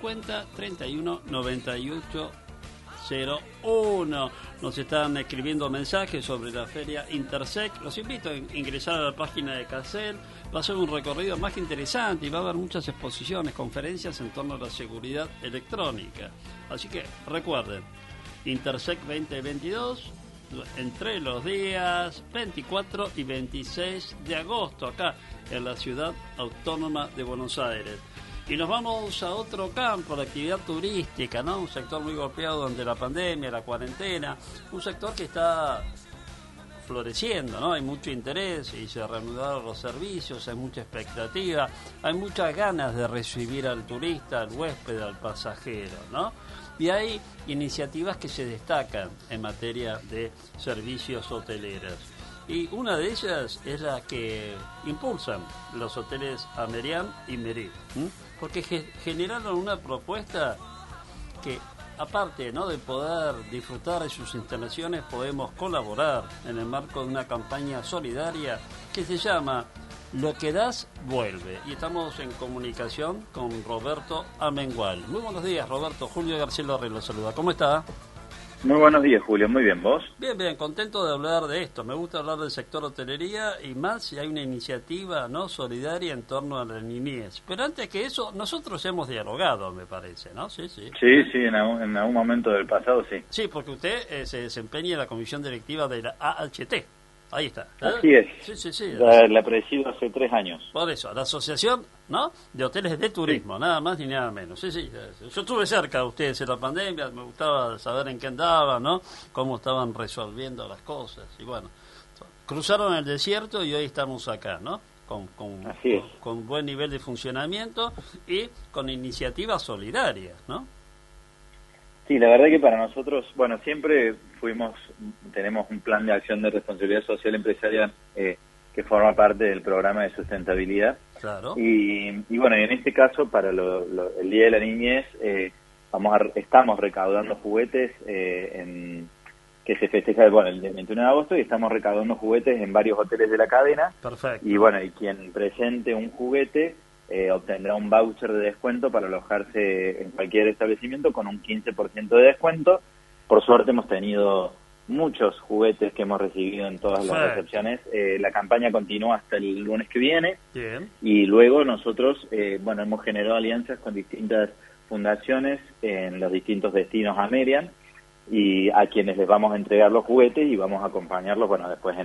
50-31-98-01. Nos están escribiendo mensajes sobre la feria Intersec. Los invito a ingresar a la página de Casel. Va a ser un recorrido más que interesante y va a haber muchas exposiciones, conferencias en torno a la seguridad electrónica. Así que recuerden, Intersec 2022 entre los días 24 y 26 de agosto, acá en la Ciudad Autónoma de Buenos Aires. Y nos vamos a otro campo, la actividad turística, ¿no? Un sector muy golpeado durante la pandemia, la cuarentena, un sector que está floreciendo, ¿no? Hay mucho interés y se reanudaron los servicios, hay mucha expectativa, hay muchas ganas de recibir al turista, al huésped, al pasajero, ¿no? Y hay iniciativas que se destacan en materia de servicios hoteleros. Y una de ellas es la que impulsan los hoteles Amerian y Merit, porque generaron una propuesta que, aparte, ¿no?, de poder disfrutar de sus instalaciones, podemos colaborar en el marco de una campaña solidaria que se llama Lo que das, vuelve. Y estamos en comunicación con Roberto Amengual. Muy buenos días, Roberto. Julio García lo saluda. ¿Cómo está? Muy buenos días, Julio. Muy bien, ¿vos? Bien, contento de hablar de esto. Me gusta hablar del sector hotelería y más si hay una iniciativa, ¿no?, solidaria en torno a la niñez. Pero antes que eso, nosotros hemos dialogado, me parece, ¿no? Sí, en algún momento del pasado, sí. Sí, porque usted se desempeña en la comisión directiva de la AHT. Ahí está. Así es. Sí. La presido hace 3 años. Por eso, la Asociación, ¿no?, de Hoteles de Turismo, nada más ni nada menos. Sí. Yo estuve cerca de ustedes en la pandemia, me gustaba saber en qué andaban, ¿no?, cómo estaban resolviendo las cosas. Y bueno, cruzaron el desierto y hoy estamos acá, ¿no?, con buen nivel de funcionamiento y con iniciativas solidarias, ¿no? Sí, la verdad que para nosotros, bueno, siempre tenemos un plan de acción de responsabilidad social empresarial que forma parte del programa de sustentabilidad. Claro. Y bueno, en este caso, para el Día de la Niñez, estamos recaudando juguetes que se festeja el 21 de agosto, y estamos recaudando juguetes en varios hoteles de la cadena. Perfecto. Y bueno, y quien presente un juguete obtendrá un voucher de descuento para alojarse en cualquier establecimiento con un 15% de descuento. Por suerte hemos tenido muchos juguetes que hemos recibido en todas las recepciones. La campaña continúa hasta el lunes que viene. Bien. Y luego nosotros, hemos generado alianzas con distintas fundaciones en los distintos destinos a Merian, y a quienes les vamos a entregar los juguetes y vamos a acompañarlos, después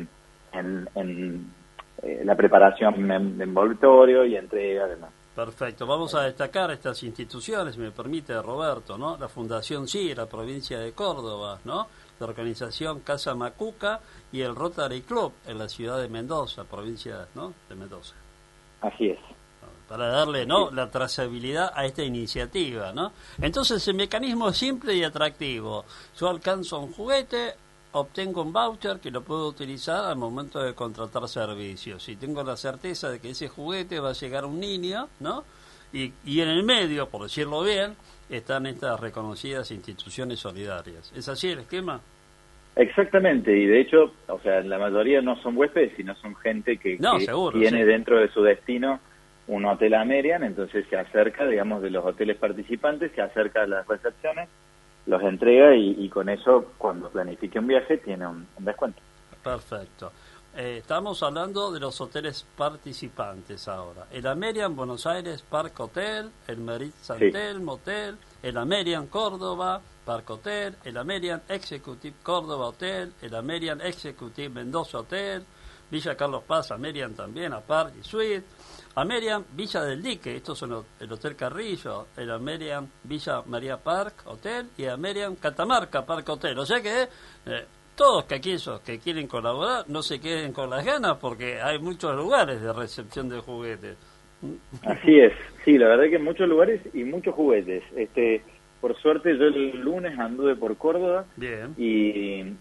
en la preparación de envoltorio y entrega, además. Perfecto. Vamos a destacar estas instituciones, si me permite, Roberto, ¿no? La Fundación Sí, la provincia de Córdoba, ¿no? La organización Casa Macuca y el Rotary Club en la ciudad de Mendoza, provincia, ¿no?, de Mendoza. Así es. Para darle, ¿no?, la trazabilidad a esta iniciativa, ¿no? Entonces el mecanismo es simple y atractivo. Yo alcanzo un juguete, obtengo un voucher que lo puedo utilizar al momento de contratar servicios. Y tengo la certeza de que ese juguete va a llegar a un niño, ¿no? Y en el medio, por decirlo bien, están estas reconocidas instituciones solidarias. ¿Es así el esquema? Exactamente, y de hecho, la mayoría no son huéspedes, sino son gente que seguro, tiene sí, dentro de su destino un hotel a Merian, entonces se acerca, digamos, de los hoteles participantes, se acerca a las recepciones, los entrega y con eso, cuando planifique un viaje, tiene un descuento. Perfecto. Estamos hablando de los hoteles participantes ahora. El Amerian Buenos Aires Park Hotel, el Merit Santel Motel, el Amerian Córdoba Park Hotel, el Amerian Executive Córdoba Hotel, el Amerian Executive Mendoza Hotel, Villa Carlos Paz, Amerian también, Apart y Suite, Amerian Villa del Dique, estos son el Hotel Carrillo, el Amerian Villa María Park Hotel y Amerian Catamarca Park Hotel. O sea que todos aquellos que quieren colaborar no se queden con las ganas, porque hay muchos lugares de recepción de juguetes. Así es, sí, la verdad que muchos lugares y muchos juguetes. Por suerte yo el lunes anduve por Córdoba. Bien. Y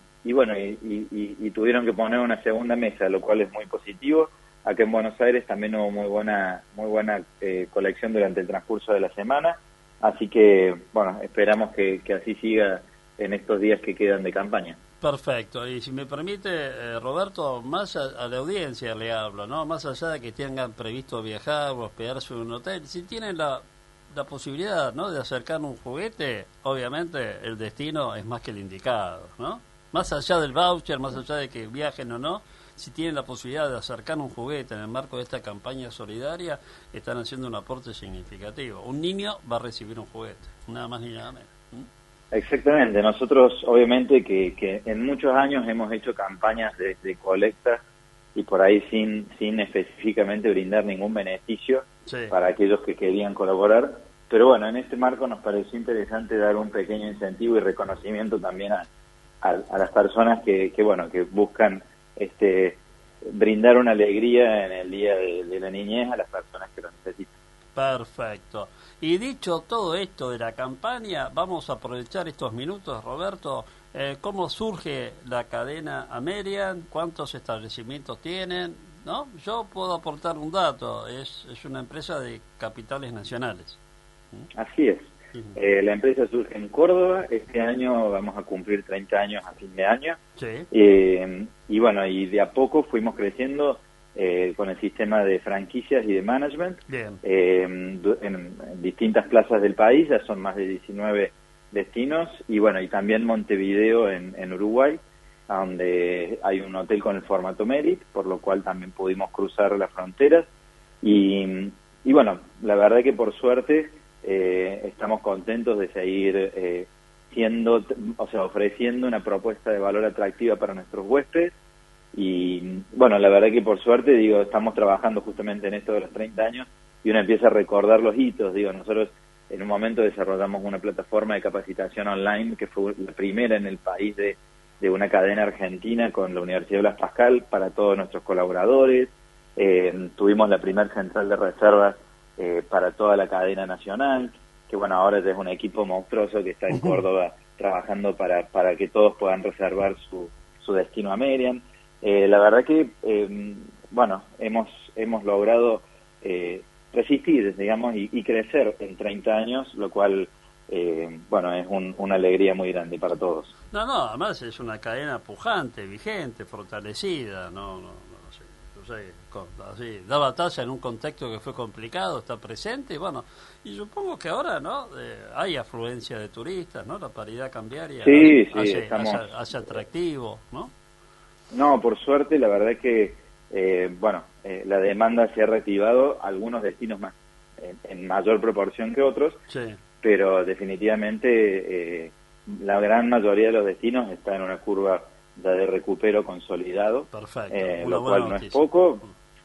tuvieron que poner una segunda mesa, lo cual es muy positivo. Acá en Buenos Aires también hubo muy buena colección durante el transcurso de la semana, así que esperamos que así siga en estos días que quedan de campaña. Perfecto, y si me permite, Roberto, más a la audiencia le hablo, ¿no? Más allá de que tengan previsto viajar o hospedarse en un hotel, si tienen la posibilidad, ¿no?, de acercar un juguete, obviamente el destino es más que el indicado, ¿no? Más allá del voucher, más allá de que viajen o no, si tienen la posibilidad de acercar un juguete en el marco de esta campaña solidaria, están haciendo un aporte significativo. Un niño va a recibir un juguete, nada más ni nada menos. Exactamente, nosotros obviamente que en muchos años hemos hecho campañas de colecta y por ahí sin específicamente brindar ningún beneficio para aquellos que querían colaborar, pero en este marco nos pareció interesante dar un pequeño incentivo y reconocimiento también a las personas que buscan brindar una alegría en el día de la niñez a las personas que lo necesitan. Perfecto. Y dicho todo esto de la campaña, vamos a aprovechar estos minutos, Roberto. ¿Cómo surge la cadena Amerian? ¿Cuántos establecimientos tienen? ¿No? Yo puedo aportar un dato. Es una empresa de capitales nacionales. Así es. La empresa surge en Córdoba. Este año vamos a cumplir 30 años a fin de año. Sí. Y de a poco fuimos creciendo con el sistema de franquicias y de management. Bien. En distintas plazas del país, ya son más de 19 destinos, y también Montevideo en Uruguay, donde hay un hotel con el formato Merit, por lo cual también pudimos cruzar las fronteras, y la verdad que por suerte estamos contentos de seguir ofreciendo una propuesta de valor atractiva para nuestros huéspedes. Y la verdad que por suerte, estamos trabajando justamente en esto de los 30 años y uno empieza a recordar los hitos. Nosotros en un momento desarrollamos una plataforma de capacitación online que fue la primera en el país de una cadena argentina con la Universidad Blas Pascal para todos nuestros colaboradores. Tuvimos la primer central de reservas para toda la cadena nacional, que ahora ya es un equipo monstruoso que está en Córdoba trabajando para que todos puedan reservar su destino a Merian. La verdad que hemos logrado resistir, digamos, y crecer en 30 años, lo cual es una alegría muy grande para todos. No, además es una cadena pujante, vigente, fortalecida, no sé. así, da batalla en un contexto que fue complicado, está presente, y bueno, y supongo que ahora, ¿no? Hay afluencia de turistas, ¿no? La paridad cambiaria hace atractivo, ¿no? No, por suerte, la verdad es que, la demanda se ha reactivado, algunos destinos más, en mayor proporción que otros, sí. Pero definitivamente la gran mayoría de los destinos está en una curva ya de recupero consolidado. Perfecto. Lo cual no es poco,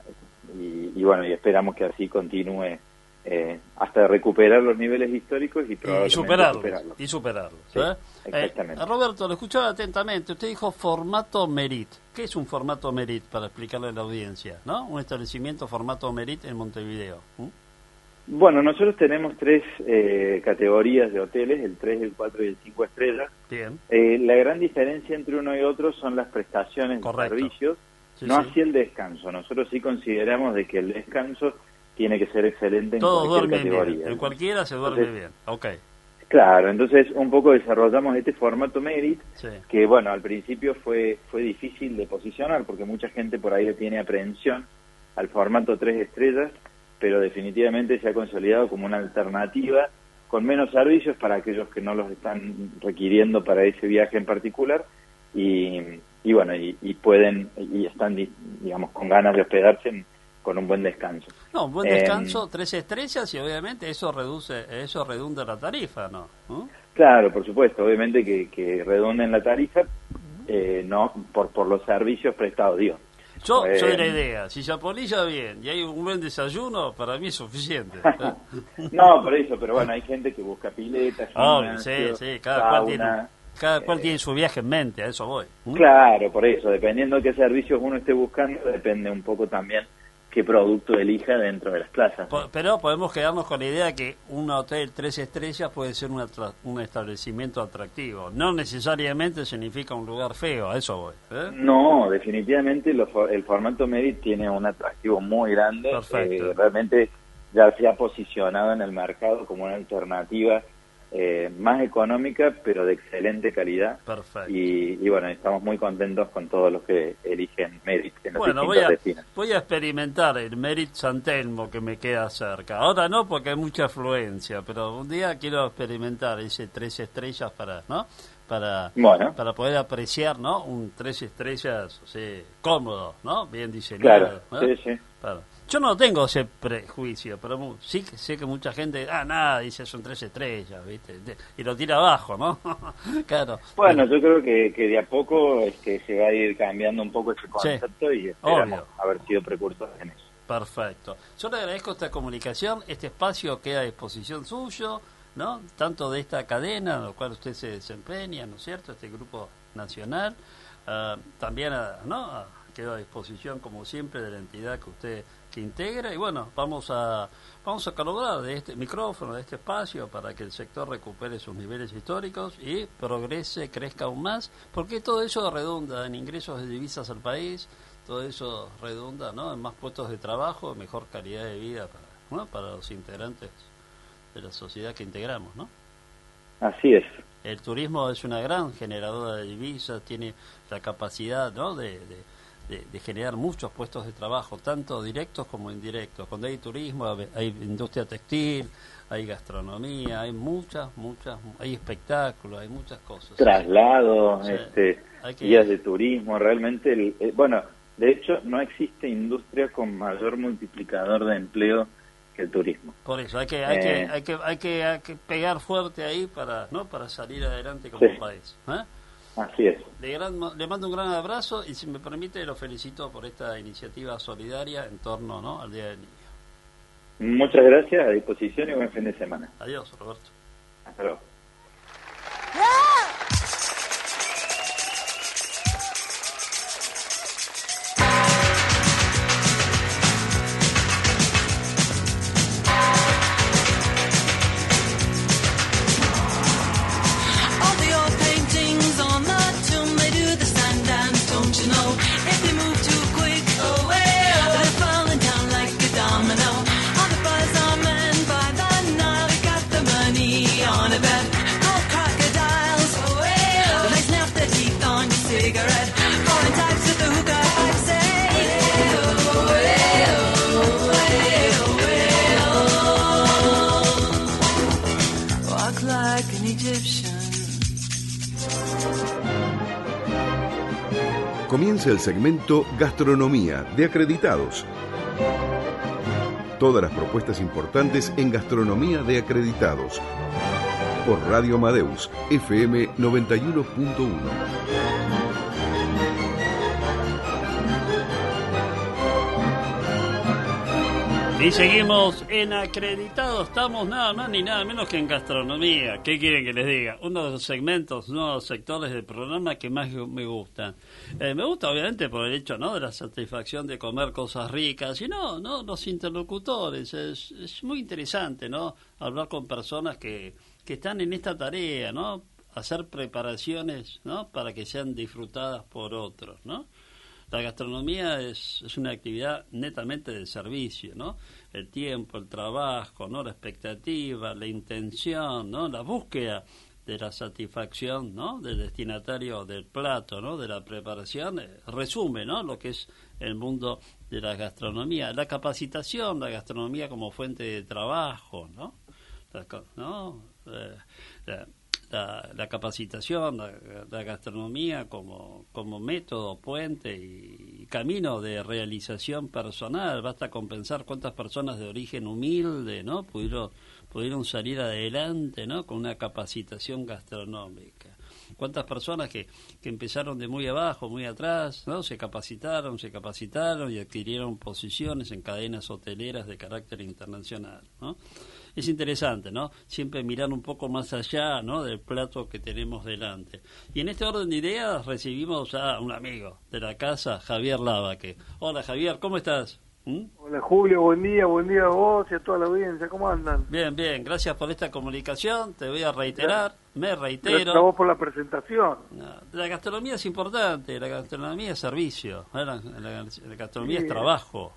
y bueno, y esperamos que así continúe hasta recuperar los niveles históricos y probablemente superarlos. Sí, exactamente. Roberto, lo escuchaba atentamente. Usted dijo formato Merit. ¿Qué es un formato Merit, para explicarle a la audiencia? ¿No? Un establecimiento formato Merit en Montevideo. Bueno, nosotros tenemos 3 categorías de hoteles, el 3, el 4 y el 5 estrellas. Bien. La gran diferencia entre uno y otro son las prestaciones de servicios, así el descanso. Nosotros sí consideramos de que el descanso tiene que ser excelente en cualquier categoría. Bien. En cualquiera se duerme bien. Okay. Claro, entonces un poco desarrollamos este formato Merit, que bueno, al principio fue difícil de posicionar porque mucha gente por ahí le tiene aprehensión al formato 3 estrellas, pero definitivamente se ha consolidado como una alternativa con menos servicios para aquellos que no los están requiriendo para ese viaje en particular, y bueno, y pueden, y están, digamos, con ganas de hospedarse con un buen descanso. No, un buen descanso, 3 estrellas, y obviamente eso redunda la tarifa, ¿no? Claro, por supuesto, obviamente que redunda en la tarifa, no por los servicios prestados, digo. Yo soy la idea, si se apolilla bien y hay un buen desayuno, para mí es suficiente. No, por eso, pero bueno, hay gente que busca piletas, sí, cada cual tiene su viaje en mente, a eso voy. Claro, por eso, dependiendo de qué servicios uno esté buscando, depende un poco también qué producto elija dentro de las plazas. Pero podemos quedarnos con la idea que un hotel 3 estrellas puede ser un establecimiento atractivo. No necesariamente significa un lugar feo, a eso voy. No, definitivamente el formato Merit tiene un atractivo muy grande. Realmente ya se ha posicionado en el mercado como una alternativa más económica, pero de excelente calidad. Perfecto. Y bueno, estamos muy contentos con todos los que eligen Merit en los distintos destinos. Voy a experimentar el Merit San Telmo, que me queda cerca. Ahora no, porque hay mucha afluencia, pero un día quiero experimentar ese 3 estrellas para poder apreciar, ¿no? Un 3 estrellas, cómodo, ¿no? Bien diseñado. Claro, sí. Claro. Yo no tengo ese prejuicio, pero sí que sé que mucha gente, dice son 3 estrellas, ¿viste? Y lo tira abajo, ¿no? Claro. Bueno, yo creo que de a poco se va a ir cambiando un poco ese concepto, y esperamos haber sido precursores en eso. Perfecto. Yo le agradezco esta comunicación, este espacio queda a disposición suyo, ¿no? Tanto de esta cadena, en la cual usted se desempeña, ¿no es cierto? Este grupo nacional, también, queda a disposición, como siempre, de la entidad que usted integra, y bueno, vamos a colaborar de este micrófono, de este espacio, para que el sector recupere sus niveles históricos y progrese, crezca aún más, porque todo eso redunda en ingresos de divisas al país, todo eso redunda, ¿no?, en más puestos de trabajo, mejor calidad de vida para los integrantes de la sociedad que integramos, ¿no? Así es. El turismo es una gran generadora de divisas, tiene la capacidad, ¿no?, de generar muchos puestos de trabajo, tanto directos como indirectos. Cuando hay turismo, hay industria textil, hay gastronomía, hay hay espectáculos, hay muchas cosas. Traslados, guías de turismo, realmente, de hecho, no existe industria con mayor multiplicador de empleo que el turismo. Por eso hay que pegar fuerte ahí para salir adelante como país. Así es. Le mando un gran abrazo y, si me permite, lo felicito por esta iniciativa solidaria en torno al Día del Niño. Muchas gracias, a disposición, y buen fin de semana. Adiós, Roberto. Hasta luego. On a bed. Comienza el segmento Gastronomía de Acreditados. Todas las propuestas importantes en Gastronomía de Acreditados. Por Radio Amadeus, FM 91.1. Y seguimos en Acreditados, estamos nada más ni nada menos que en gastronomía. ¿Qué quieren que les diga? Uno de los segmentos, uno de los sectores del programa que más me gustan. Me gusta obviamente por el hecho, ¿no?, de la satisfacción de comer cosas ricas, y no los interlocutores. Es muy interesante, ¿no?, hablar con personas que están en esta tarea, ¿no?, hacer preparaciones, ¿no?, para que sean disfrutadas por otros, ¿no? La gastronomía es una actividad netamente de servicio, ¿no? El tiempo, el trabajo, ¿no?, la expectativa, la intención, ¿no?, la búsqueda de la satisfacción, ¿no?, del destinatario del plato, ¿no?, de la preparación, resume, ¿no?, lo que es el mundo de la gastronomía. La capacitación, la gastronomía como fuente de trabajo, ¿no? La capacitación, la gastronomía como método, puente y camino de realización personal. Basta con pensar cuántas personas de origen humilde, ¿no?, pudieron salir adelante, ¿no?, con una capacitación gastronómica. Cuántas personas que empezaron de muy abajo, muy atrás, ¿no?, se capacitaron y adquirieron posiciones en cadenas hoteleras de carácter internacional, ¿no? Es interesante, ¿no?, siempre mirar un poco más allá, ¿no?, del plato que tenemos delante. Y en este orden de ideas recibimos a un amigo de la casa, Javier Lavaque. Hola Javier, ¿cómo estás? Hola Julio, buen día a vos y a toda la audiencia, ¿cómo andan? Bien, gracias por esta comunicación, te voy a reiterar, me reitero. Gracias a vos por la presentación. La gastronomía es importante, la gastronomía es servicio, la gastronomía es trabajo.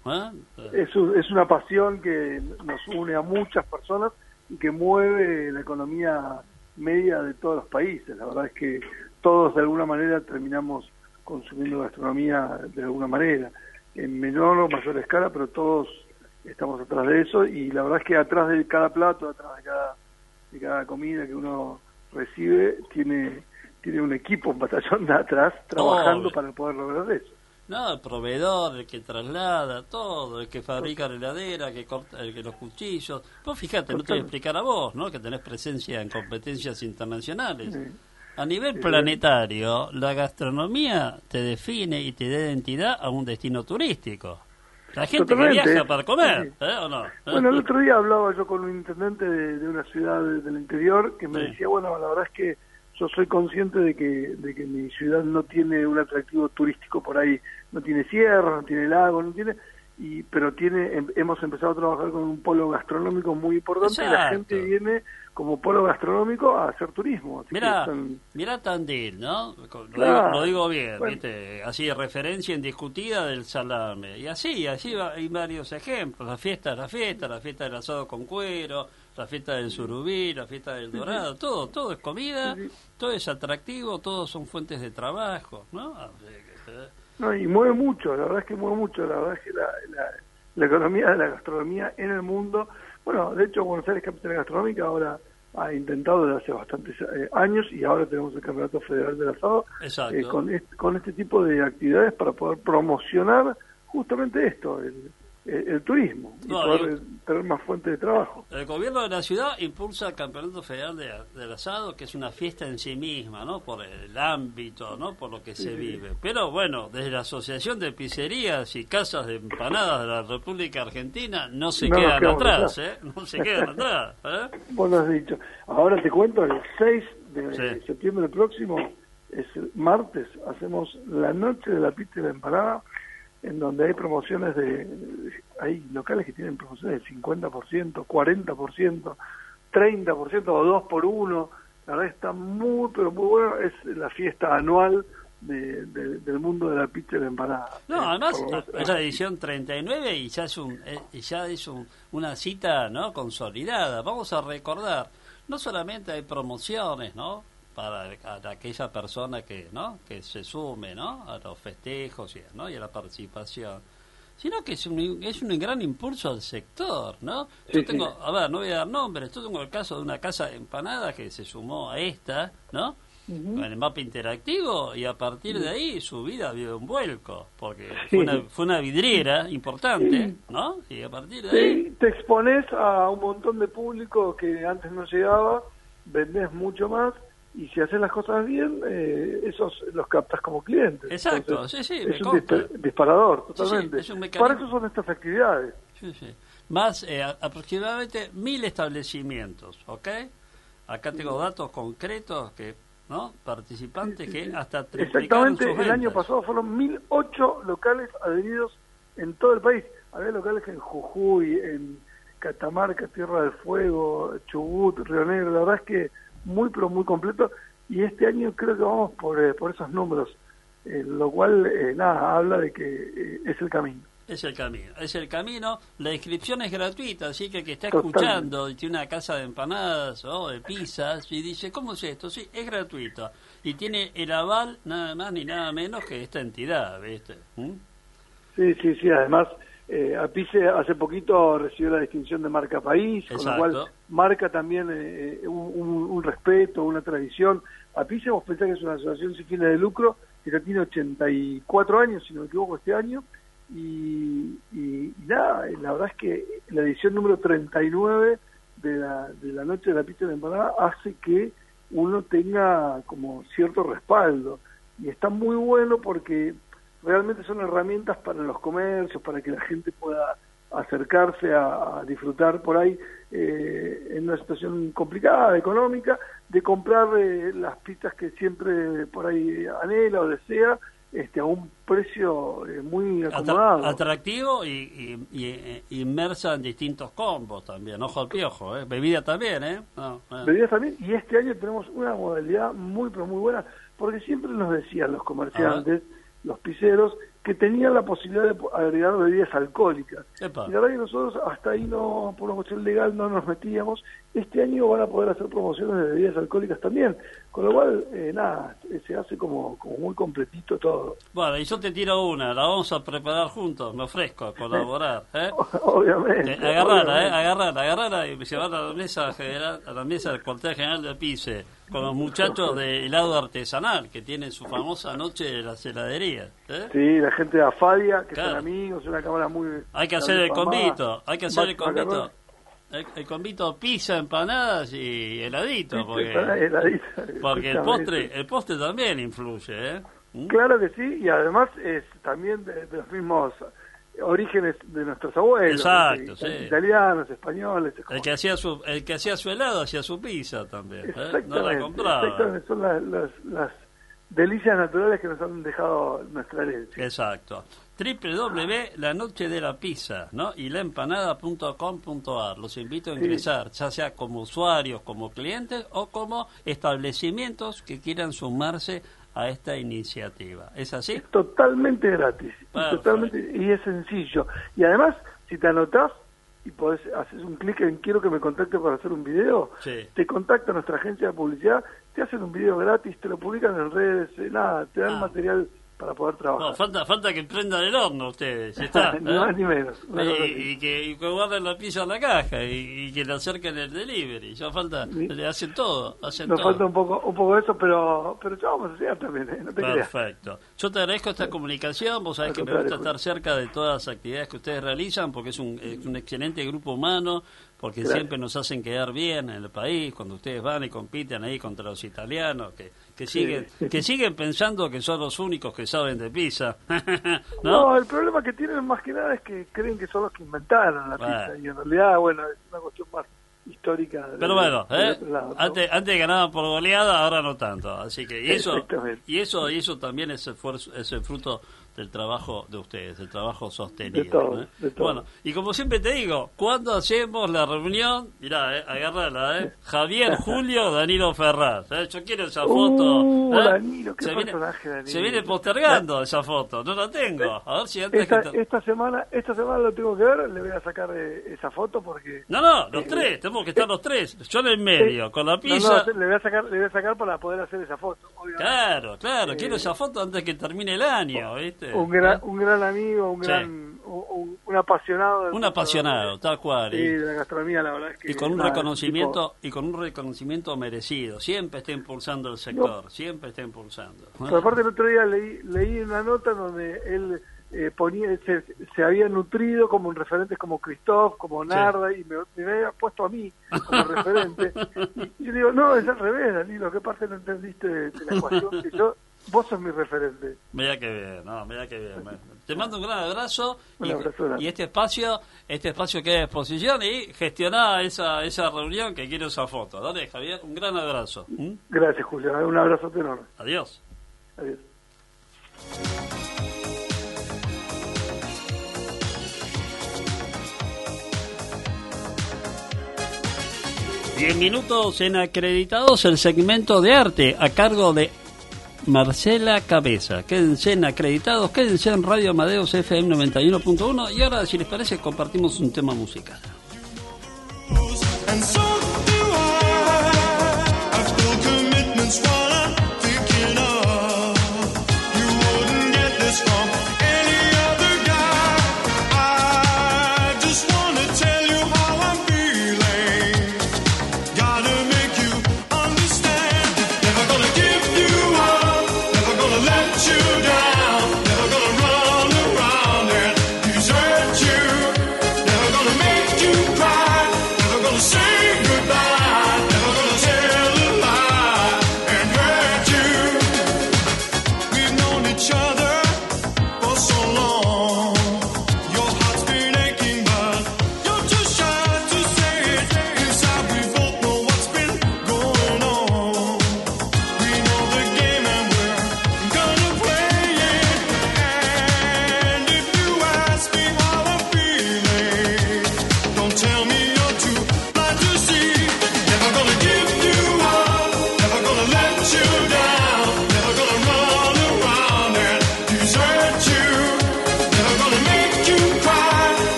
Es una pasión que nos une a muchas personas y que mueve la economía media de todos los países. La verdad es que todos de alguna manera terminamos consumiendo gastronomía de alguna manera, en menor o mayor escala, pero todos estamos atrás de eso, y la verdad es que atrás de cada plato, atrás de cada comida que uno recibe, tiene un equipo, un batallón de atrás trabajando para poder lograr eso. No, el proveedor, el que traslada, todo, el que fabrica la heladera, el que los cuchillos. Vos fíjate, no te voy a explicar a vos, ¿no?, que tenés presencia en competencias internacionales. Sí. A nivel planetario, la gastronomía te define y te da identidad a un destino turístico. La gente que viaja para comer, sí. ¿O no? Bueno, el otro día hablaba yo con un intendente de una ciudad del interior que me decía, bueno, la verdad es que yo soy consciente de que mi ciudad no tiene un atractivo turístico por ahí, no tiene sierra, no tiene lago, pero hemos empezado a trabajar con un polo gastronómico muy importante. Exacto. Y la gente viene como polo gastronómico a hacer turismo. Mirá Tandil, ¿no? Claro. Lo digo bien, bueno. ¿Viste? Así, referencia indiscutida del salame. Y así hay varios ejemplos. La fiesta del asado con cuero, la fiesta del surubí, la fiesta del dorado, todo es comida, todo es atractivo, todos son fuentes de trabajo, ¿no? No, y mueve mucho, la verdad es que mueve mucho, la verdad es que la economía de la gastronomía en el mundo, bueno, de hecho Buenos Aires Capital Gastronómica ahora ha intentado desde hace bastantes años, y ahora tenemos el Campeonato Federal del Asado, con este tipo de actividades para poder promocionar justamente esto, el turismo, y poder tener más fuentes de trabajo. El gobierno de la ciudad impulsa el Campeonato Federal del Asado, que es una fiesta en sí misma, ¿no?, por el ámbito, ¿no?, por lo que se vive. Pero bueno, desde la Asociación de Pizzerías y Casas de Empanadas de la República Argentina no se quedan atrás, no se quedan atrás. Vos lo has dicho. Ahora te cuento, el 6 de septiembre próximo, es martes, hacemos la noche de la pizza y la empanada, en donde hay promociones hay locales que tienen promociones del 50%, 40%, 30% o 2 por 1. La verdad está muy, pero muy bueno. Es la fiesta anual del mundo de la pizza y la empanada. No, además es la edición 39 y ya es una cita, ¿no?, consolidada. Vamos a recordar, no solamente hay promociones, ¿no?, para aquella persona que se sume, ¿no?, a los festejos y a la participación, sino que es un gran impulso al sector, ¿no? Yo tengo, no voy a dar nombres, yo tengo el caso de una casa de empanadas que se sumó a esta, ¿no?, con el mapa interactivo, y a partir de ahí su vida dio un vuelco, porque Sí. fue una vidriera importante, ¿no? Y a partir de ahí... Te expones a un montón de público que antes no llegaba, vendés mucho más, y si haces las cosas bien, esos los captas como clientes. Exacto, Entonces, sí, me es un consta. disparador, Sí, totalmente. es un mecanismo. Para eso son estas actividades. Sí, sí. Más aproximadamente 1000 establecimientos, ¿ok? Acá tengo datos concretos que, ¿no? Participantes que hasta triplicaron Exactamente, sus el año ventas. pasado fueron 1008 locales adheridos en todo el país. Había locales en Jujuy, en Catamarca, Tierra del Fuego, Chubut, Río Negro. La verdad es que muy, pero muy completo. Y este año creo que vamos por esos números, lo cual, habla de que es el camino. Es el camino. La inscripción es gratuita, así que el que está Totalmente. escuchando y tiene una casa de empanadas o de pizzas y dice, ¿cómo es esto? Sí, es gratuito. Y tiene el aval nada más ni nada menos que esta entidad, ¿viste? ¿Mm? Sí, además, Apice hace poquito recibió la distinción de marca país, con lo cual marca también un respeto, una tradición. Apice, vos pensás que es una asociación sin fines de lucro que ya tiene 84 años, si no me equivoco, este año, y nada, la verdad es que la edición número 39 de la Noche de la Pizza y la Empanada hace que uno tenga como cierto respaldo, y está muy bueno porque realmente son herramientas para los comercios, para que la gente pueda acercarse a disfrutar por ahí en una situación complicada, económica, de comprar las pizzas que siempre por ahí anhela o desea, a un precio muy acomodado. Atractivo y inmersa en distintos combos también, ojo al piojo, bebida también, Bebidas también, y este año tenemos una modalidad muy, pero muy buena, porque siempre nos decían los comerciantes, los pizzeros, que tenían la posibilidad de agregar bebidas alcohólicas. Epa. Y la verdad que nosotros hasta ahí no, por una cuestión legal, no nos metíamos. Este año van a poder hacer promociones de bebidas alcohólicas también, con lo cual, se hace como muy completito todo. Bueno, y yo te tiro una, la vamos a preparar juntos, me ofrezco a colaborar, Obviamente. Agarrala y llevarla a la mesa general, a la mesa del cuartel general de Pice, con los muchachos de helado artesanal, que tienen su famosa noche de las heladerías. Sí, la gente de Afadia, que Claro. son amigos, una cámara muy... Hay que hacer el convito, Max Macarrón. el convito pizza, empanadas y heladito, porque Exactamente. el postre también influye, ¿Mm? Claro que sí, y además es también de los mismos orígenes de nuestros abuelos. Exacto, sí. Italianos, españoles. El que hacía su helado hacía su pizza también, Exactamente, no la compraba. exactamente, son las delicias naturales que nos han dejado nuestra herencia. Exacto. www.lanochedelapizza, ¿no? y laempanada.com.ar. Los invito a ingresar, ya sea como usuarios, como clientes o como establecimientos que quieran sumarse a esta iniciativa. ¿Es así? Es totalmente gratis, y es sencillo. Y además, si te anotás y podés hacer un clic en quiero que me contacte para hacer un video, te contacta nuestra agencia de publicidad, te hacen un video gratis, te lo publican en redes, te dan material para poder trabajar. No, falta que prendan el horno ustedes, está, ni más ni menos. y que guarden la pizza en la caja y que le acerquen el delivery. Ya falta, le hacen todo. Nos falta un poco de eso, pero ya vamos a hacer también, no te creas. Perfecto. Yo te agradezco esta comunicación, vos sabés que me gusta estar cerca de todas las actividades que ustedes realizan, porque es un excelente grupo humano, porque siempre nos hacen quedar bien en el país, cuando ustedes van y compiten ahí contra los italianos, que siguen pensando que son los únicos que saben de pizza. ¿No? El problema que tienen más que nada es que creen que son los que inventaron la pizza, y en realidad, es una cuestión más histórica. Pero bueno, antes ganaban por goleada, ahora no tanto, así que y eso también es el fruto del trabajo de ustedes, del trabajo sostenido. De todo. Bueno, y como siempre te digo, ¿cuándo hacemos la reunión? Mirá, agarrala, Javier, Julio, Danilo Ferraz. Yo quiero esa foto. Danilo, qué personaje, Danilo. Se viene postergando esa foto, no la tengo. A ver si antes esta semana lo tengo que ver, le voy a sacar esa foto porque... No, los tres, tenemos que estar los tres. Yo en el medio, con la pizza. Le voy a sacar para poder hacer esa foto, obviamente. Claro, quiero esa foto antes que termine el año, ¿viste? Un gran amigo, un un apasionado. Un apasionado, tal cual. Sí, de la gastronomía, la verdad es que... Y con un reconocimiento merecido. Siempre está impulsando el sector, siempre está impulsando. Pero aparte el otro día leí una nota donde él se había nutrido como en referentes como Christoph, como Narda, y me había puesto a mí como referente. Y yo digo, no, es al revés, Danilo, ¿qué parte no entendiste de la ecuación? Que vos sos mi referente. Mira que bien, mira que bien. Te mando un gran abrazo, abrazo y este espacio queda a disposición y gestioná esa reunión que quiero esa foto. Dale, Javier, un gran abrazo. Gracias, Julio, un abrazo enorme. Adiós. Adiós. 10 minutos en Acreditados, el segmento de arte a cargo de Marcela Cabeza. Quédense en Acreditados, quédense en Radio Amadeus FM 91.1 y ahora, si les parece, compartimos un tema musical. Make you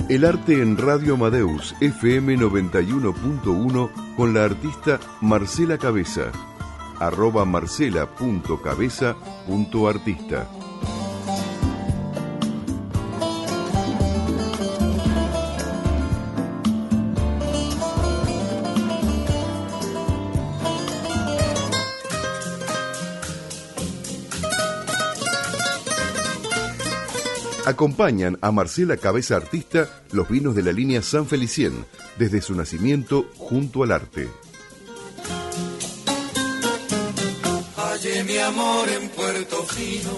El arte en Radio Amadeus, FM 91.1, con la artista Marcela Cabeza. @marcela.cabeza.artista. Acompañan a Marcela Cabeza Artista los vinos de la línea San Felicien, desde su nacimiento junto al arte. Hallé mi amor en Puerto Fino.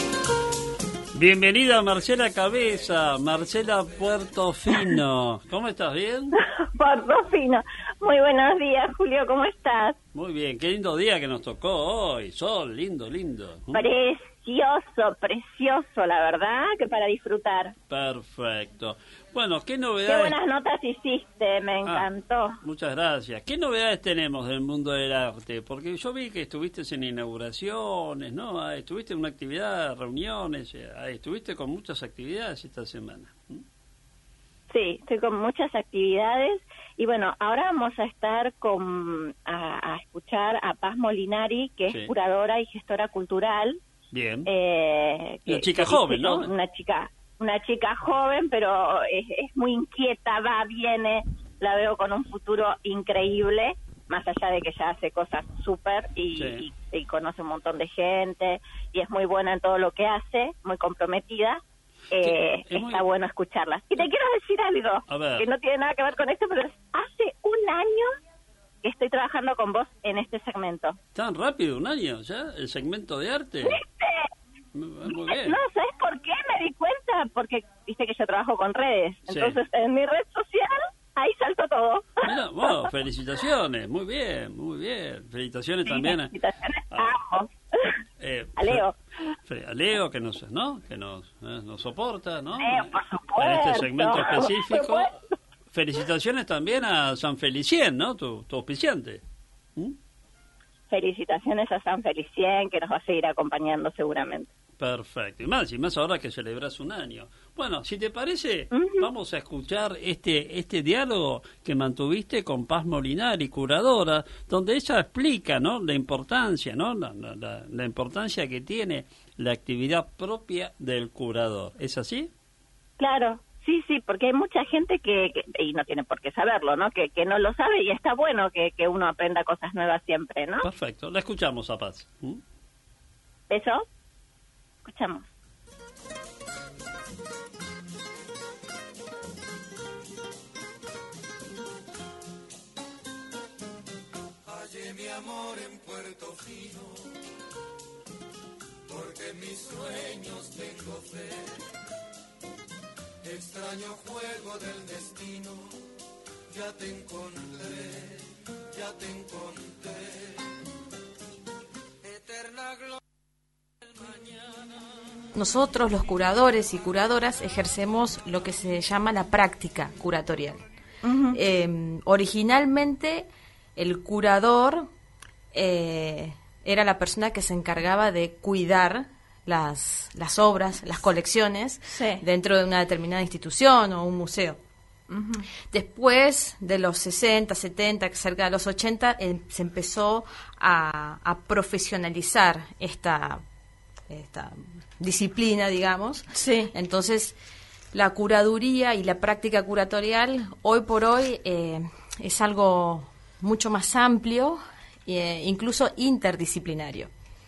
Bienvenida Marcela Cabeza, Marcela Puerto Fino. ¿Cómo estás? ¿Bien? Puerto Fino. Muy buenos días, Julio, ¿cómo estás? Muy bien, qué lindo día que nos tocó hoy. Sol, lindo, lindo. Precioso, la verdad, que para disfrutar. Perfecto. Bueno, ¿qué novedades? Qué buenas notas hiciste, me encantó. Muchas gracias. ¿Qué novedades tenemos del mundo del arte? Porque yo vi que estuviste en inauguraciones, ¿no? Estuviste en una actividad, reuniones, estuviste con muchas actividades esta semana. Sí, estoy con muchas actividades y bueno, ahora vamos a estar a escuchar a Paz Molinari, que es curadora y gestora cultural. Bien. Una chica joven, ¿no? Una chica joven, pero es muy inquieta, viene, la veo con un futuro increíble, más allá de que ya hace cosas súper y conoce un montón de gente y es muy buena en todo lo que hace, muy comprometida. Está bueno escucharla. Y te quiero decir algo que no tiene nada que ver con esto, pero hace un año que estoy trabajando con vos en este segmento. ¿Tan rápido, un año ya? ¿El segmento de arte? ¿Viste? Muy bien. No, ¿sabes por qué me di cuenta? Porque viste que yo trabajo con redes. Entonces, en mi red social, ahí saltó todo. Mira, bueno, felicitaciones. Muy bien, muy bien. Felicitaciones también felicitaciones a ambos. A Leo. A Leo, que nos soporta, ¿no? Por supuesto. En este segmento específico. Felicitaciones también a San Felicien, ¿no? Tu auspiciante. Felicitaciones a San Felicien, que nos va a seguir acompañando seguramente. Perfecto. Y más ahora que celebras un año. Bueno, si te parece, vamos a escuchar este diálogo que mantuviste con Paz Molinari, curadora, donde ella explica, ¿no?, la importancia, ¿no?, la importancia que tiene la actividad propia del curador. ¿Es así? Claro. Sí, porque hay mucha gente que y no tiene por qué saberlo, ¿no? Que no lo sabe y está bueno que uno aprenda cosas nuevas siempre, ¿no? Perfecto, la escuchamos a Paz. ¿Eso? Escuchamos. Hallé mi amor en Puerto Fino, porque en mis sueños tengo fe. Extraño juego del destino, ya te encontré. Eterna gloria del mañana. Nosotros, los curadores y curadoras, ejercemos lo que se llama la práctica curatorial. Originalmente, el curador era la persona que se encargaba de cuidar las obras, las colecciones, dentro de una determinada institución o un museo. Después de los 60, 70, cerca de los 80, se empezó a profesionalizar esta disciplina, digamos. Entonces, la curaduría y la práctica curatorial, hoy por hoy, es algo mucho más amplio, incluso interdisciplinario.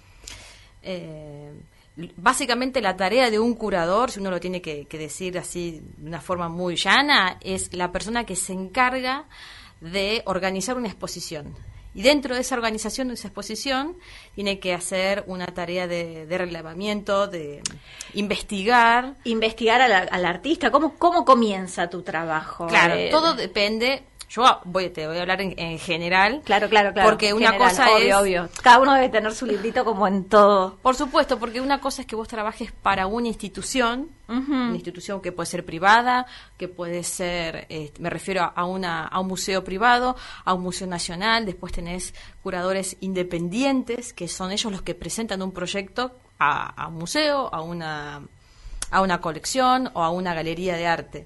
Básicamente la tarea de un curador, si uno lo tiene que decir así de una forma muy llana, es la persona que se encarga de organizar una exposición. Y dentro de esa organización, de esa exposición, tiene que hacer una tarea de relevamiento, de investigar. Investigar al artista. ¿Cómo comienza tu trabajo? Claro, todo depende. Yo te voy a hablar en general. Claro. Porque una general, cosa obvio. Cada uno debe tener su librito como en todo. Por supuesto, porque una cosa es que vos trabajes para una institución, una institución que puede ser privada, que puede ser, me refiero a un museo privado, a un museo nacional. Después tenés curadores independientes, que son ellos los que presentan un proyecto a un museo, a una colección o a una galería de arte.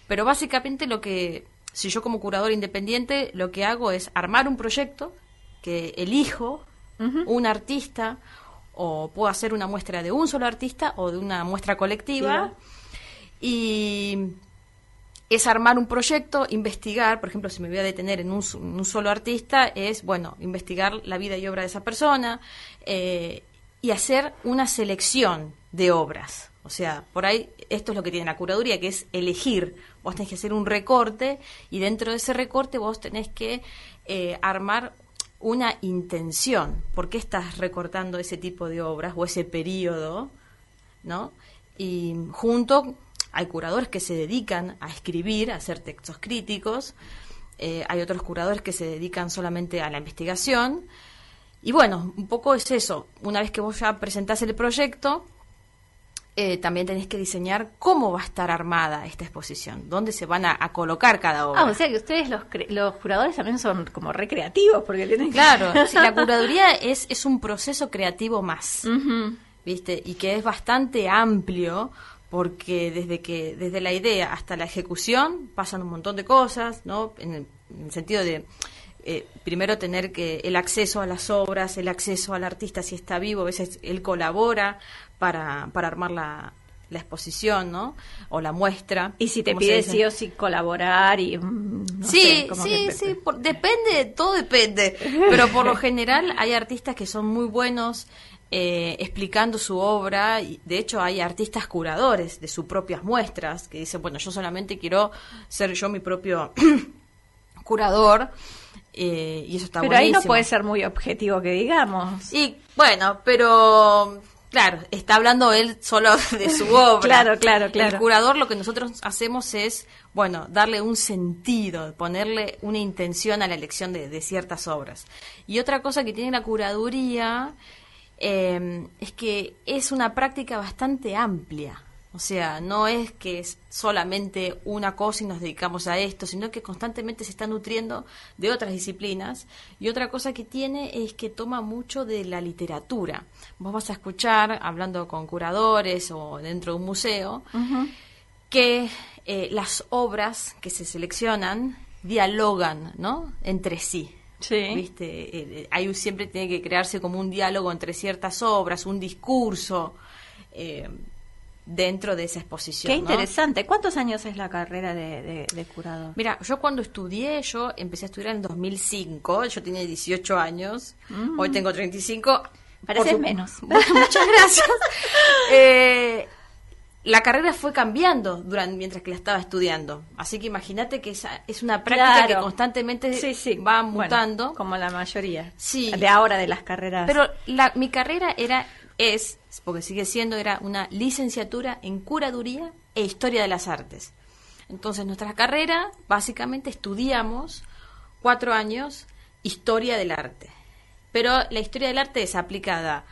Pero básicamente si yo como curador independiente, lo que hago es armar un proyecto que elijo un artista, o puedo hacer una muestra de un solo artista o de una muestra colectiva, y es armar un proyecto, investigar, por ejemplo, si me voy a detener en un solo artista, es, bueno, investigar la vida y obra de esa persona, y hacer una selección de obras. O sea, por ahí esto es lo que tiene la curaduría, que es elegir. Vos tenés que hacer un recorte y dentro de ese recorte vos tenés que armar una intención. ¿Por qué estás recortando ese tipo de obras o ese periodo? ¿No? Y hay curadores que se dedican a escribir, a hacer textos críticos. Hay otros curadores que se dedican solamente a la investigación. Y bueno, un poco es eso. Una vez que vos ya presentás el proyecto, también tenés que diseñar cómo va a estar armada esta exposición, dónde se van a colocar cada obra. O sea que ustedes los curadores también son como recreativos, porque tienen Claro, sí, la curaduría es un proceso creativo más, ¿viste? Y que es bastante amplio, porque desde la idea hasta la ejecución pasan un montón de cosas, ¿no? En el sentido de primero tener el acceso a las obras, el acceso al artista si está vivo, a veces él colabora para armar la exposición, ¿no? O la muestra. Y si te pide sí o sí colaborar y depende, todo depende. Pero por lo general hay artistas que son muy buenos explicando su obra, y de hecho hay artistas curadores de sus propias muestras que dicen, bueno, yo solamente quiero ser yo mi propio curador. Y eso está buenísimo. Pero ahí no puede ser muy objetivo que digamos. Y bueno, pero claro, está hablando él solo de su obra. Claro. El curador, lo que nosotros hacemos es, bueno, darle un sentido, ponerle una intención a la elección de ciertas obras. Y otra cosa que tiene la curaduría es que es una práctica bastante amplia. O sea, no es que es solamente una cosa y nos dedicamos a esto, sino que constantemente se está nutriendo de otras disciplinas. Y otra cosa que tiene es que toma mucho de la literatura. Vos vas a escuchar, hablando con curadores o dentro de un museo, que las obras que se seleccionan dialogan, ¿no?, entre sí. Sí. ¿Viste? Siempre tiene que crearse como un diálogo entre ciertas obras, un discurso dentro de esa exposición. Qué interesante. ¿No? ¿Cuántos años es la carrera de curador? Mira, yo cuando yo empecé a estudiar en 2005, yo tenía 18 años, hoy tengo 35. Pareces menos. Muchas gracias. La carrera fue cambiando mientras que la estaba estudiando, así que imagínate que es una práctica que constantemente va mutando. Bueno, como la mayoría sí. de ahora de las carreras. Pero mi carrera porque sigue siendo, era una licenciatura en curaduría e historia de las artes. Entonces nuestra carrera, básicamente estudiamos 4 años historia del arte. Pero la historia del arte es aplicada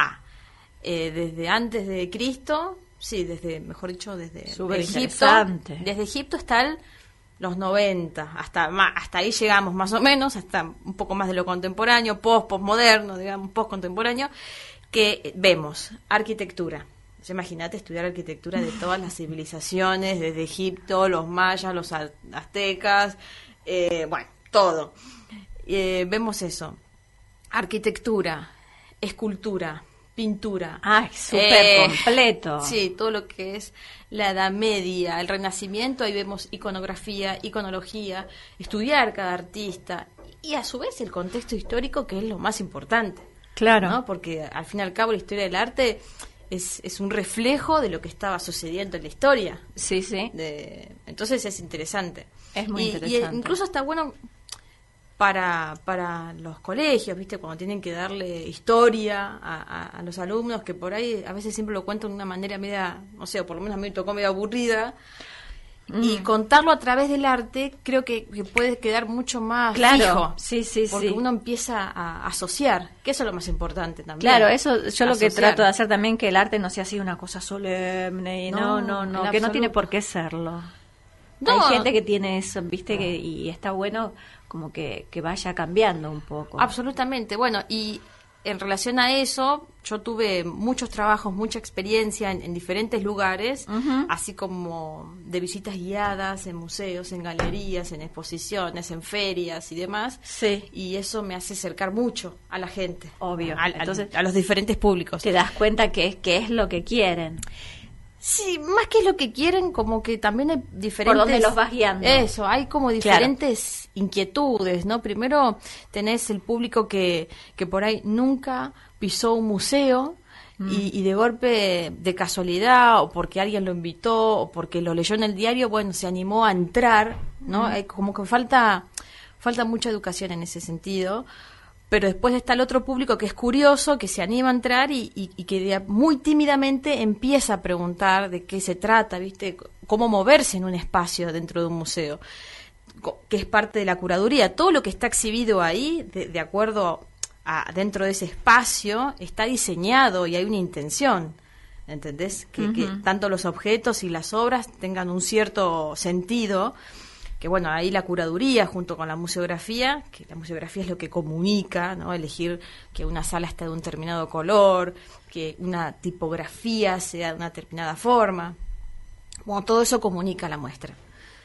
desde antes de Cristo, desde Egipto. Desde Egipto hasta los 90, hasta ahí llegamos más o menos, hasta un poco más de lo contemporáneo, postmoderno, digamos, postcontemporáneo, que vemos arquitectura. Imagínate estudiar arquitectura de todas las civilizaciones, desde Egipto, los mayas, los aztecas, todo. Vemos eso. Arquitectura, escultura, pintura. Súper completo. Sí, todo lo que es la Edad Media, el Renacimiento, ahí vemos iconografía, iconología, estudiar cada artista y a su vez el contexto histórico, que es lo más importante. Claro. ¿No? Porque al fin y al cabo la historia del arte es un reflejo de lo que estaba sucediendo en la historia. Sí. Entonces es interesante. Es muy interesante. Y incluso está bueno para los colegios, ¿viste? Cuando tienen que darle historia a los alumnos, que por ahí a veces siempre lo cuentan de una manera media, no sé, o por lo menos a mí me tocó medio aburrida. Y contarlo a través del arte creo que puede quedar mucho más fijo. Sí. Porque uno empieza a asociar, que eso es lo más importante también. Claro, eso yo lo que trato de hacer también, que el arte no sea así una cosa solemne, y no, que no tiene por qué serlo. Hay gente que tiene eso, ¿viste? Y está bueno como que vaya cambiando un poco. Absolutamente. Bueno, y en relación a eso, yo tuve muchos trabajos, mucha experiencia en diferentes lugares, así como de visitas guiadas en museos, en galerías, en exposiciones, en ferias y demás. Sí. Y eso me hace acercar mucho a la gente. Obvio. Entonces, a los diferentes públicos. Te das cuenta que es lo que quieren. Sí, más que lo que quieren, como que también hay diferentes... Por donde los vas guiando. Eso, hay como diferentes inquietudes, ¿no? Primero tenés el público que por ahí nunca pisó un museo y de golpe, de casualidad, o porque alguien lo invitó, o porque lo leyó en el diario, bueno, se animó a entrar, ¿no? Hay como que falta mucha educación en ese sentido. Pero después está el otro público que es curioso, que se anima a entrar y que muy tímidamente empieza a preguntar de qué se trata, ¿viste? Cómo moverse en un espacio dentro de un museo, que es parte de la curaduría. Todo lo que está exhibido ahí, de acuerdo a dentro de ese espacio, está diseñado y hay una intención, ¿entendés? Que tanto los objetos y las obras tengan un cierto sentido. Que bueno, ahí la curaduría junto con la museografía, que la museografía es lo que comunica, ¿no? Elegir que una sala esté de un determinado color, que una tipografía sea de una determinada forma. Bueno, todo eso comunica la muestra.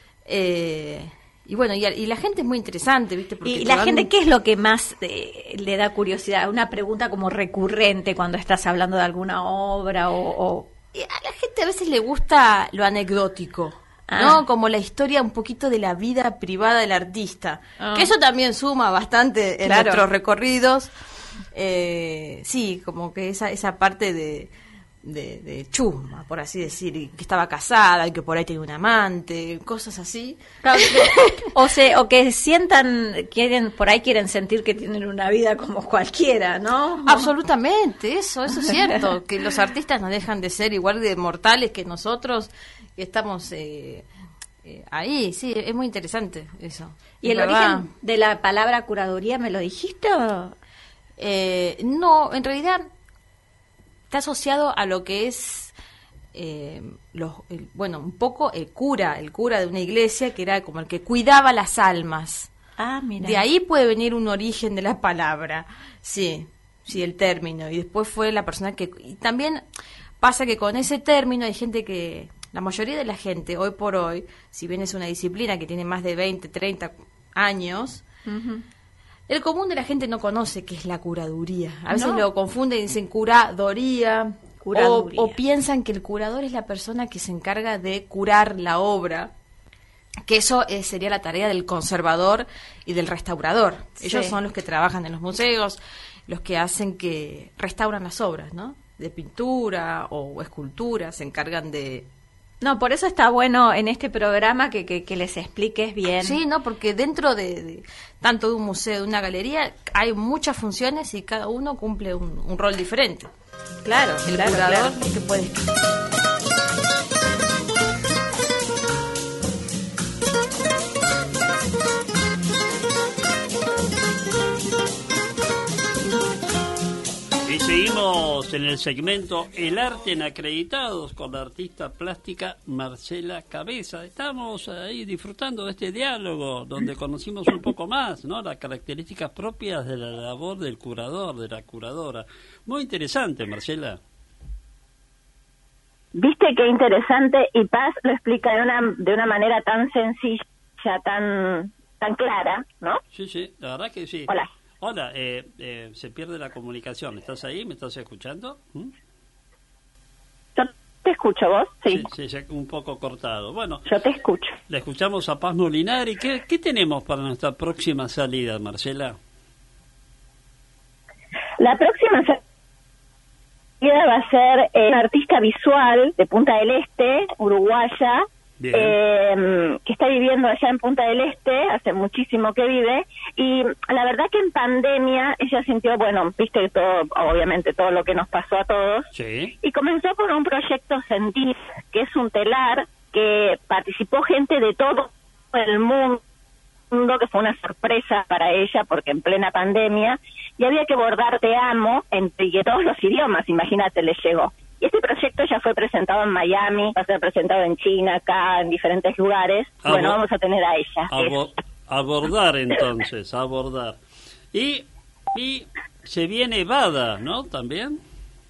Y bueno, y la gente es muy interesante, ¿viste? Porque ¿Y la gente qué es lo que más le da curiosidad? Una pregunta como recurrente cuando estás hablando de alguna obra o... Y a la gente a veces le gusta lo anecdótico. ¿No? Como la historia un poquito de la vida privada del artista. Que eso también suma bastante en nuestros recorridos. Sí, como que esa parte de chusma, por así decir, y que estaba casada y que por ahí tiene un amante, cosas así. Claro, o que quieren sentir que tienen una vida como cualquiera, ¿no? Absolutamente, eso es cierto, que los artistas no dejan de ser igual de mortales que nosotros, que estamos ahí, sí, es muy interesante eso. ¿Y el origen de la palabra curaduría me lo dijiste? No, en realidad está asociado a lo que es un poco el cura de una iglesia, que era como el que cuidaba las almas. Ah, mira. De ahí puede venir un origen de la palabra, sí, el término. Y después fue la persona que... Y también pasa que con ese término hay gente que... La mayoría de la gente, hoy por hoy, si bien es una disciplina que tiene más de 20, 30 años... El común de la gente no conoce qué es la curaduría. A veces lo confunden y dicen curaduría. O piensan que el curador es la persona que se encarga de curar la obra. Que eso sería la tarea del conservador y del restaurador. Ellos son los que trabajan en los museos, los que hacen que restauran las obras, ¿no? De pintura o escultura, se encargan de... No, por eso está bueno en este programa que les expliques bien. Sí, no, porque dentro de tanto de un museo, de una galería, hay muchas funciones y cada uno cumple un rol diferente. Claro, el curador es que puede... Y seguimos en el segmento El arte en acreditados con la artista plástica Marcela Cabeza. Estamos ahí disfrutando de este diálogo donde conocimos un poco más, ¿no? Las características propias de la labor del curador, de la curadora. Muy interesante, Marcela. Viste qué interesante, y Paz lo explica de una manera tan sencilla, tan clara, ¿no? Sí, la verdad que sí. Hola, se pierde la comunicación. ¿Estás ahí? ¿Me estás escuchando? Yo te escucho, ¿vos? Sí, un poco cortado. Bueno, yo te escucho. Le escuchamos a Paz Molinari. ¿Qué tenemos para nuestra próxima salida, Marcela? La próxima salida va a ser una artista visual de Punta del Este, uruguaya, que está viviendo allá en Punta del Este, hace muchísimo que vive, y la verdad que en pandemia ella sintió, viste todo, obviamente todo lo que nos pasó a todos, y comenzó con un proyecto Sentir, que es un telar que participó gente de todo el mundo, que fue una sorpresa para ella porque en plena pandemia, y había que bordar Te amo en todos los idiomas, imagínate, le llegó. Y este proyecto ya fue presentado en Miami, va a ser presentado en China, acá, en diferentes lugares. Vamos a tener a ella. Abordar entonces, abordar. Y Se viene Bada, ¿no? También.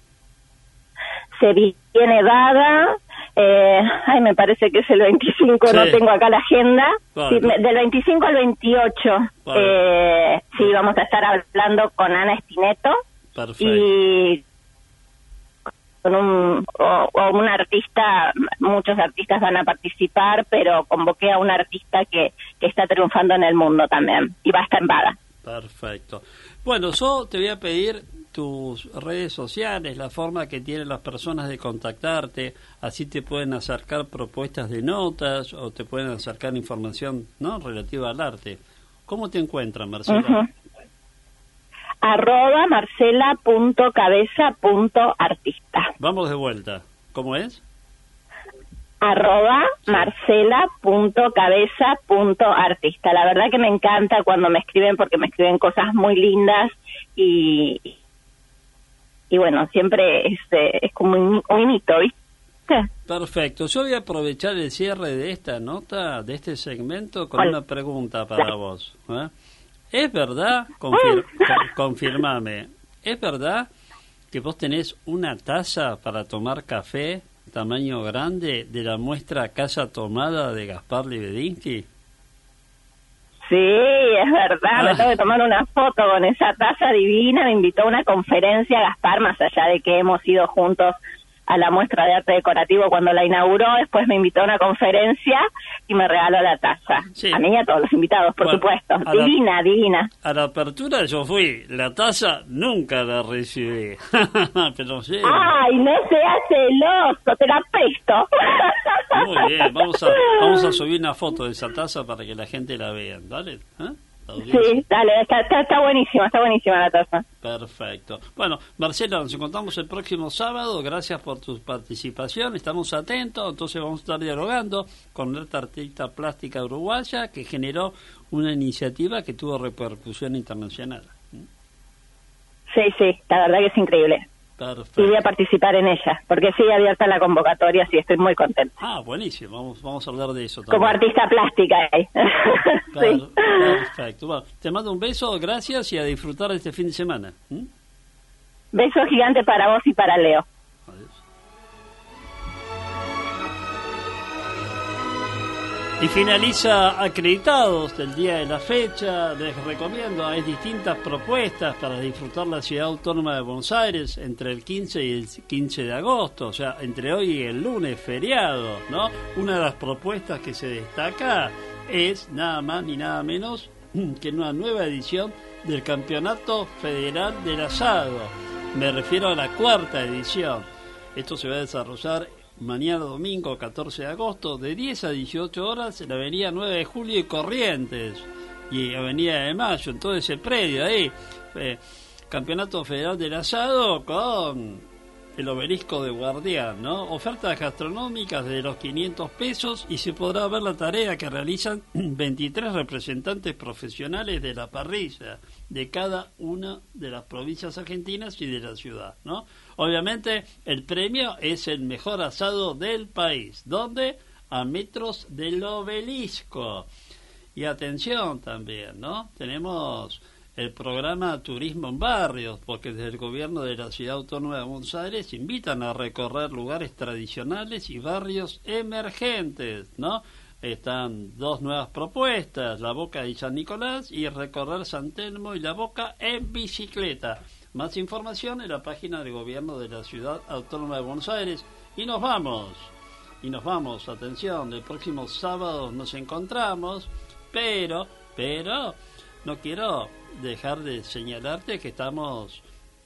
Se viene Bada. Me parece que es el 25, sí. No tengo acá la agenda. Vale. Sí, del 25 al 28. Vale. Sí, vamos a estar hablando con Ana Espineto. Perfecto. Y con un artista, muchos artistas van a participar, pero convoqué a un artista que está triunfando en el mundo también, y va a estar en Bada. Perfecto. Bueno, yo te voy a pedir tus redes sociales, la forma que tienen las personas de contactarte, así te pueden acercar propuestas de notas o te pueden acercar información, ¿no?, relativa al arte. ¿Cómo te encuentran, Marcela? @marcela.cabeza.artista. Vamos de vuelta. ¿Cómo es? @marcela.cabeza.artista. La verdad que me encanta cuando me escriben, porque me escriben cosas muy lindas y bueno, siempre es como un hito, ¿viste? Perfecto. Yo voy a aprovechar el cierre de esta nota, de este segmento, con una pregunta para vos. ¿Es verdad? Confirmame. ¿Es verdad que vos tenés una taza para tomar café tamaño grande de la muestra Casa Tomada de Gaspar Libedinsky? Sí, es verdad, me tengo que tomar una foto con esa taza divina. Me invitó a una conferencia Gaspar, más allá de que hemos ido juntos a la muestra de arte decorativo cuando la inauguró. Después me invitó a una conferencia y me regaló la taza. Sí. A mí y a todos los invitados, por supuesto. Divina. A la apertura yo fui, la taza nunca la recibí. Pero sí. ¡Ay, no seas celoso! ¡Te la presto! Muy bien, vamos a subir una foto de esa taza para que la gente la vea, ¿vale? Sí, dale, está buenísima la taza. Perfecto. Bueno, Marcela, nos encontramos el próximo sábado. Gracias por tu participación. Estamos atentos, entonces vamos a estar dialogando con esta artista plástica uruguaya que generó una iniciativa que tuvo repercusión internacional. Sí, la verdad que es increíble. Perfecto. Y voy a participar en ella, porque sigue abierta la convocatoria, sí, estoy muy contenta. Buenísimo, vamos a hablar de eso también. Como artista plástica. Sí. Perfecto. Bueno, te mando un beso, gracias, y a disfrutar este fin de semana. Beso gigante para vos y para Leo. Adiós. Y finaliza Acreditados del día de la fecha. Les recomiendo, hay distintas propuestas para disfrutar la Ciudad Autónoma de Buenos Aires entre el 15 y el 15 de agosto, o sea, entre hoy y el lunes, feriado, ¿no? Una de las propuestas que se destaca es nada más ni nada menos que una nueva edición del Campeonato Federal del Asado. Me refiero a la 4ª edición. Esto se va a desarrollar mañana domingo 14 de agosto de 10 a 18 horas en la avenida 9 de Julio y Corrientes y avenida de Mayo, en todo ese predio ahí. Campeonato Federal del Asado con el obelisco de Guardián, ¿no? Ofertas gastronómicas de los 500 pesos y se podrá ver la tarea que realizan 23 representantes profesionales de la parrilla de cada una de las provincias argentinas y de la ciudad, ¿no? Obviamente el premio es el mejor asado del país, donde a metros del obelisco. Y atención también, ¿no? Tenemos el programa Turismo en Barrios, porque desde el gobierno de la Ciudad Autónoma de Buenos Aires invitan a recorrer lugares tradicionales y barrios emergentes, ¿no? Están 2 nuevas propuestas, La Boca y San Nicolás, y recorrer San Telmo y La Boca en bicicleta. Más información en la página del gobierno de la Ciudad Autónoma de Buenos Aires. Y nos vamos, atención, el próximo sábado nos encontramos, pero no quiero dejar de señalarte que estamos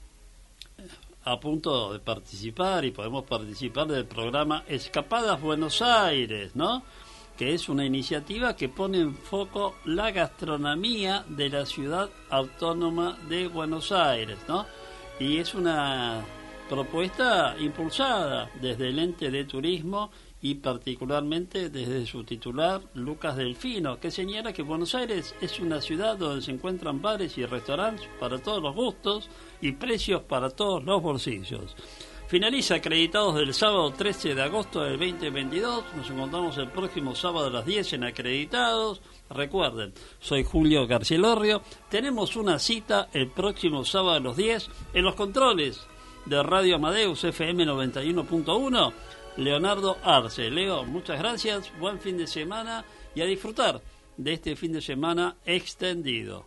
a punto de participar y podemos participar del programa Escapadas Buenos Aires, ¿no? Que es una iniciativa que pone en foco la gastronomía de la Ciudad Autónoma de Buenos Aires, ¿no? Y es una propuesta impulsada desde el ente de turismo y particularmente desde su titular, Lucas Delfino, que señala que Buenos Aires es una ciudad donde se encuentran bares y restaurantes para todos los gustos y precios para todos los bolsillos. Finaliza Acreditados del sábado 13 de agosto del 2022. Nos encontramos el próximo sábado a las 10 en Acreditados. Recuerden, soy Julio García Elorrio. Tenemos una cita el próximo sábado a las 10 en los controles de Radio Amadeus FM 91.1. Leonardo Arce. Leo, muchas gracias. Buen fin de semana y a disfrutar de este fin de semana extendido.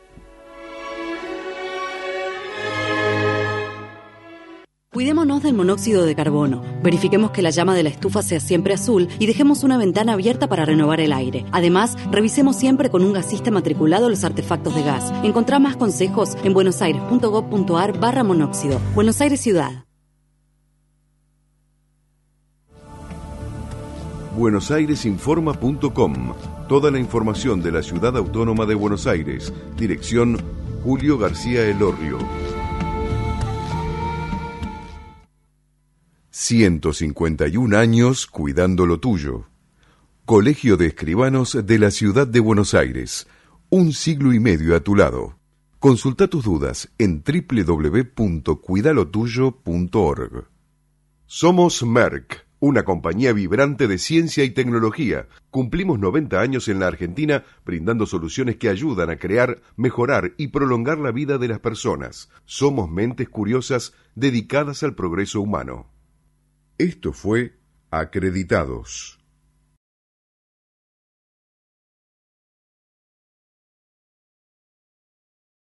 Cuidémonos del monóxido de carbono. Verifiquemos que la llama de la estufa sea siempre azul y dejemos una ventana abierta para renovar el aire. Además, revisemos siempre con un gasista matriculado los artefactos de gas. Encontrá más consejos en buenosaires.gov.ar/monóxido. Buenos Aires Ciudad. buenosairesinforma.com. Toda la información de la Ciudad Autónoma de Buenos Aires. Dirección Julio García Elorrio. 151 años cuidando lo tuyo. Colegio de Escribanos de la Ciudad de Buenos Aires. Un siglo y medio a tu lado. Consulta tus dudas en www.cuidalotuyo.org. Somos Merck, una compañía vibrante de ciencia y tecnología. Cumplimos 90 años en la Argentina brindando soluciones que ayudan a crear, mejorar y prolongar la vida de las personas. Somos mentes curiosas dedicadas al progreso humano. Esto fue Acreditados.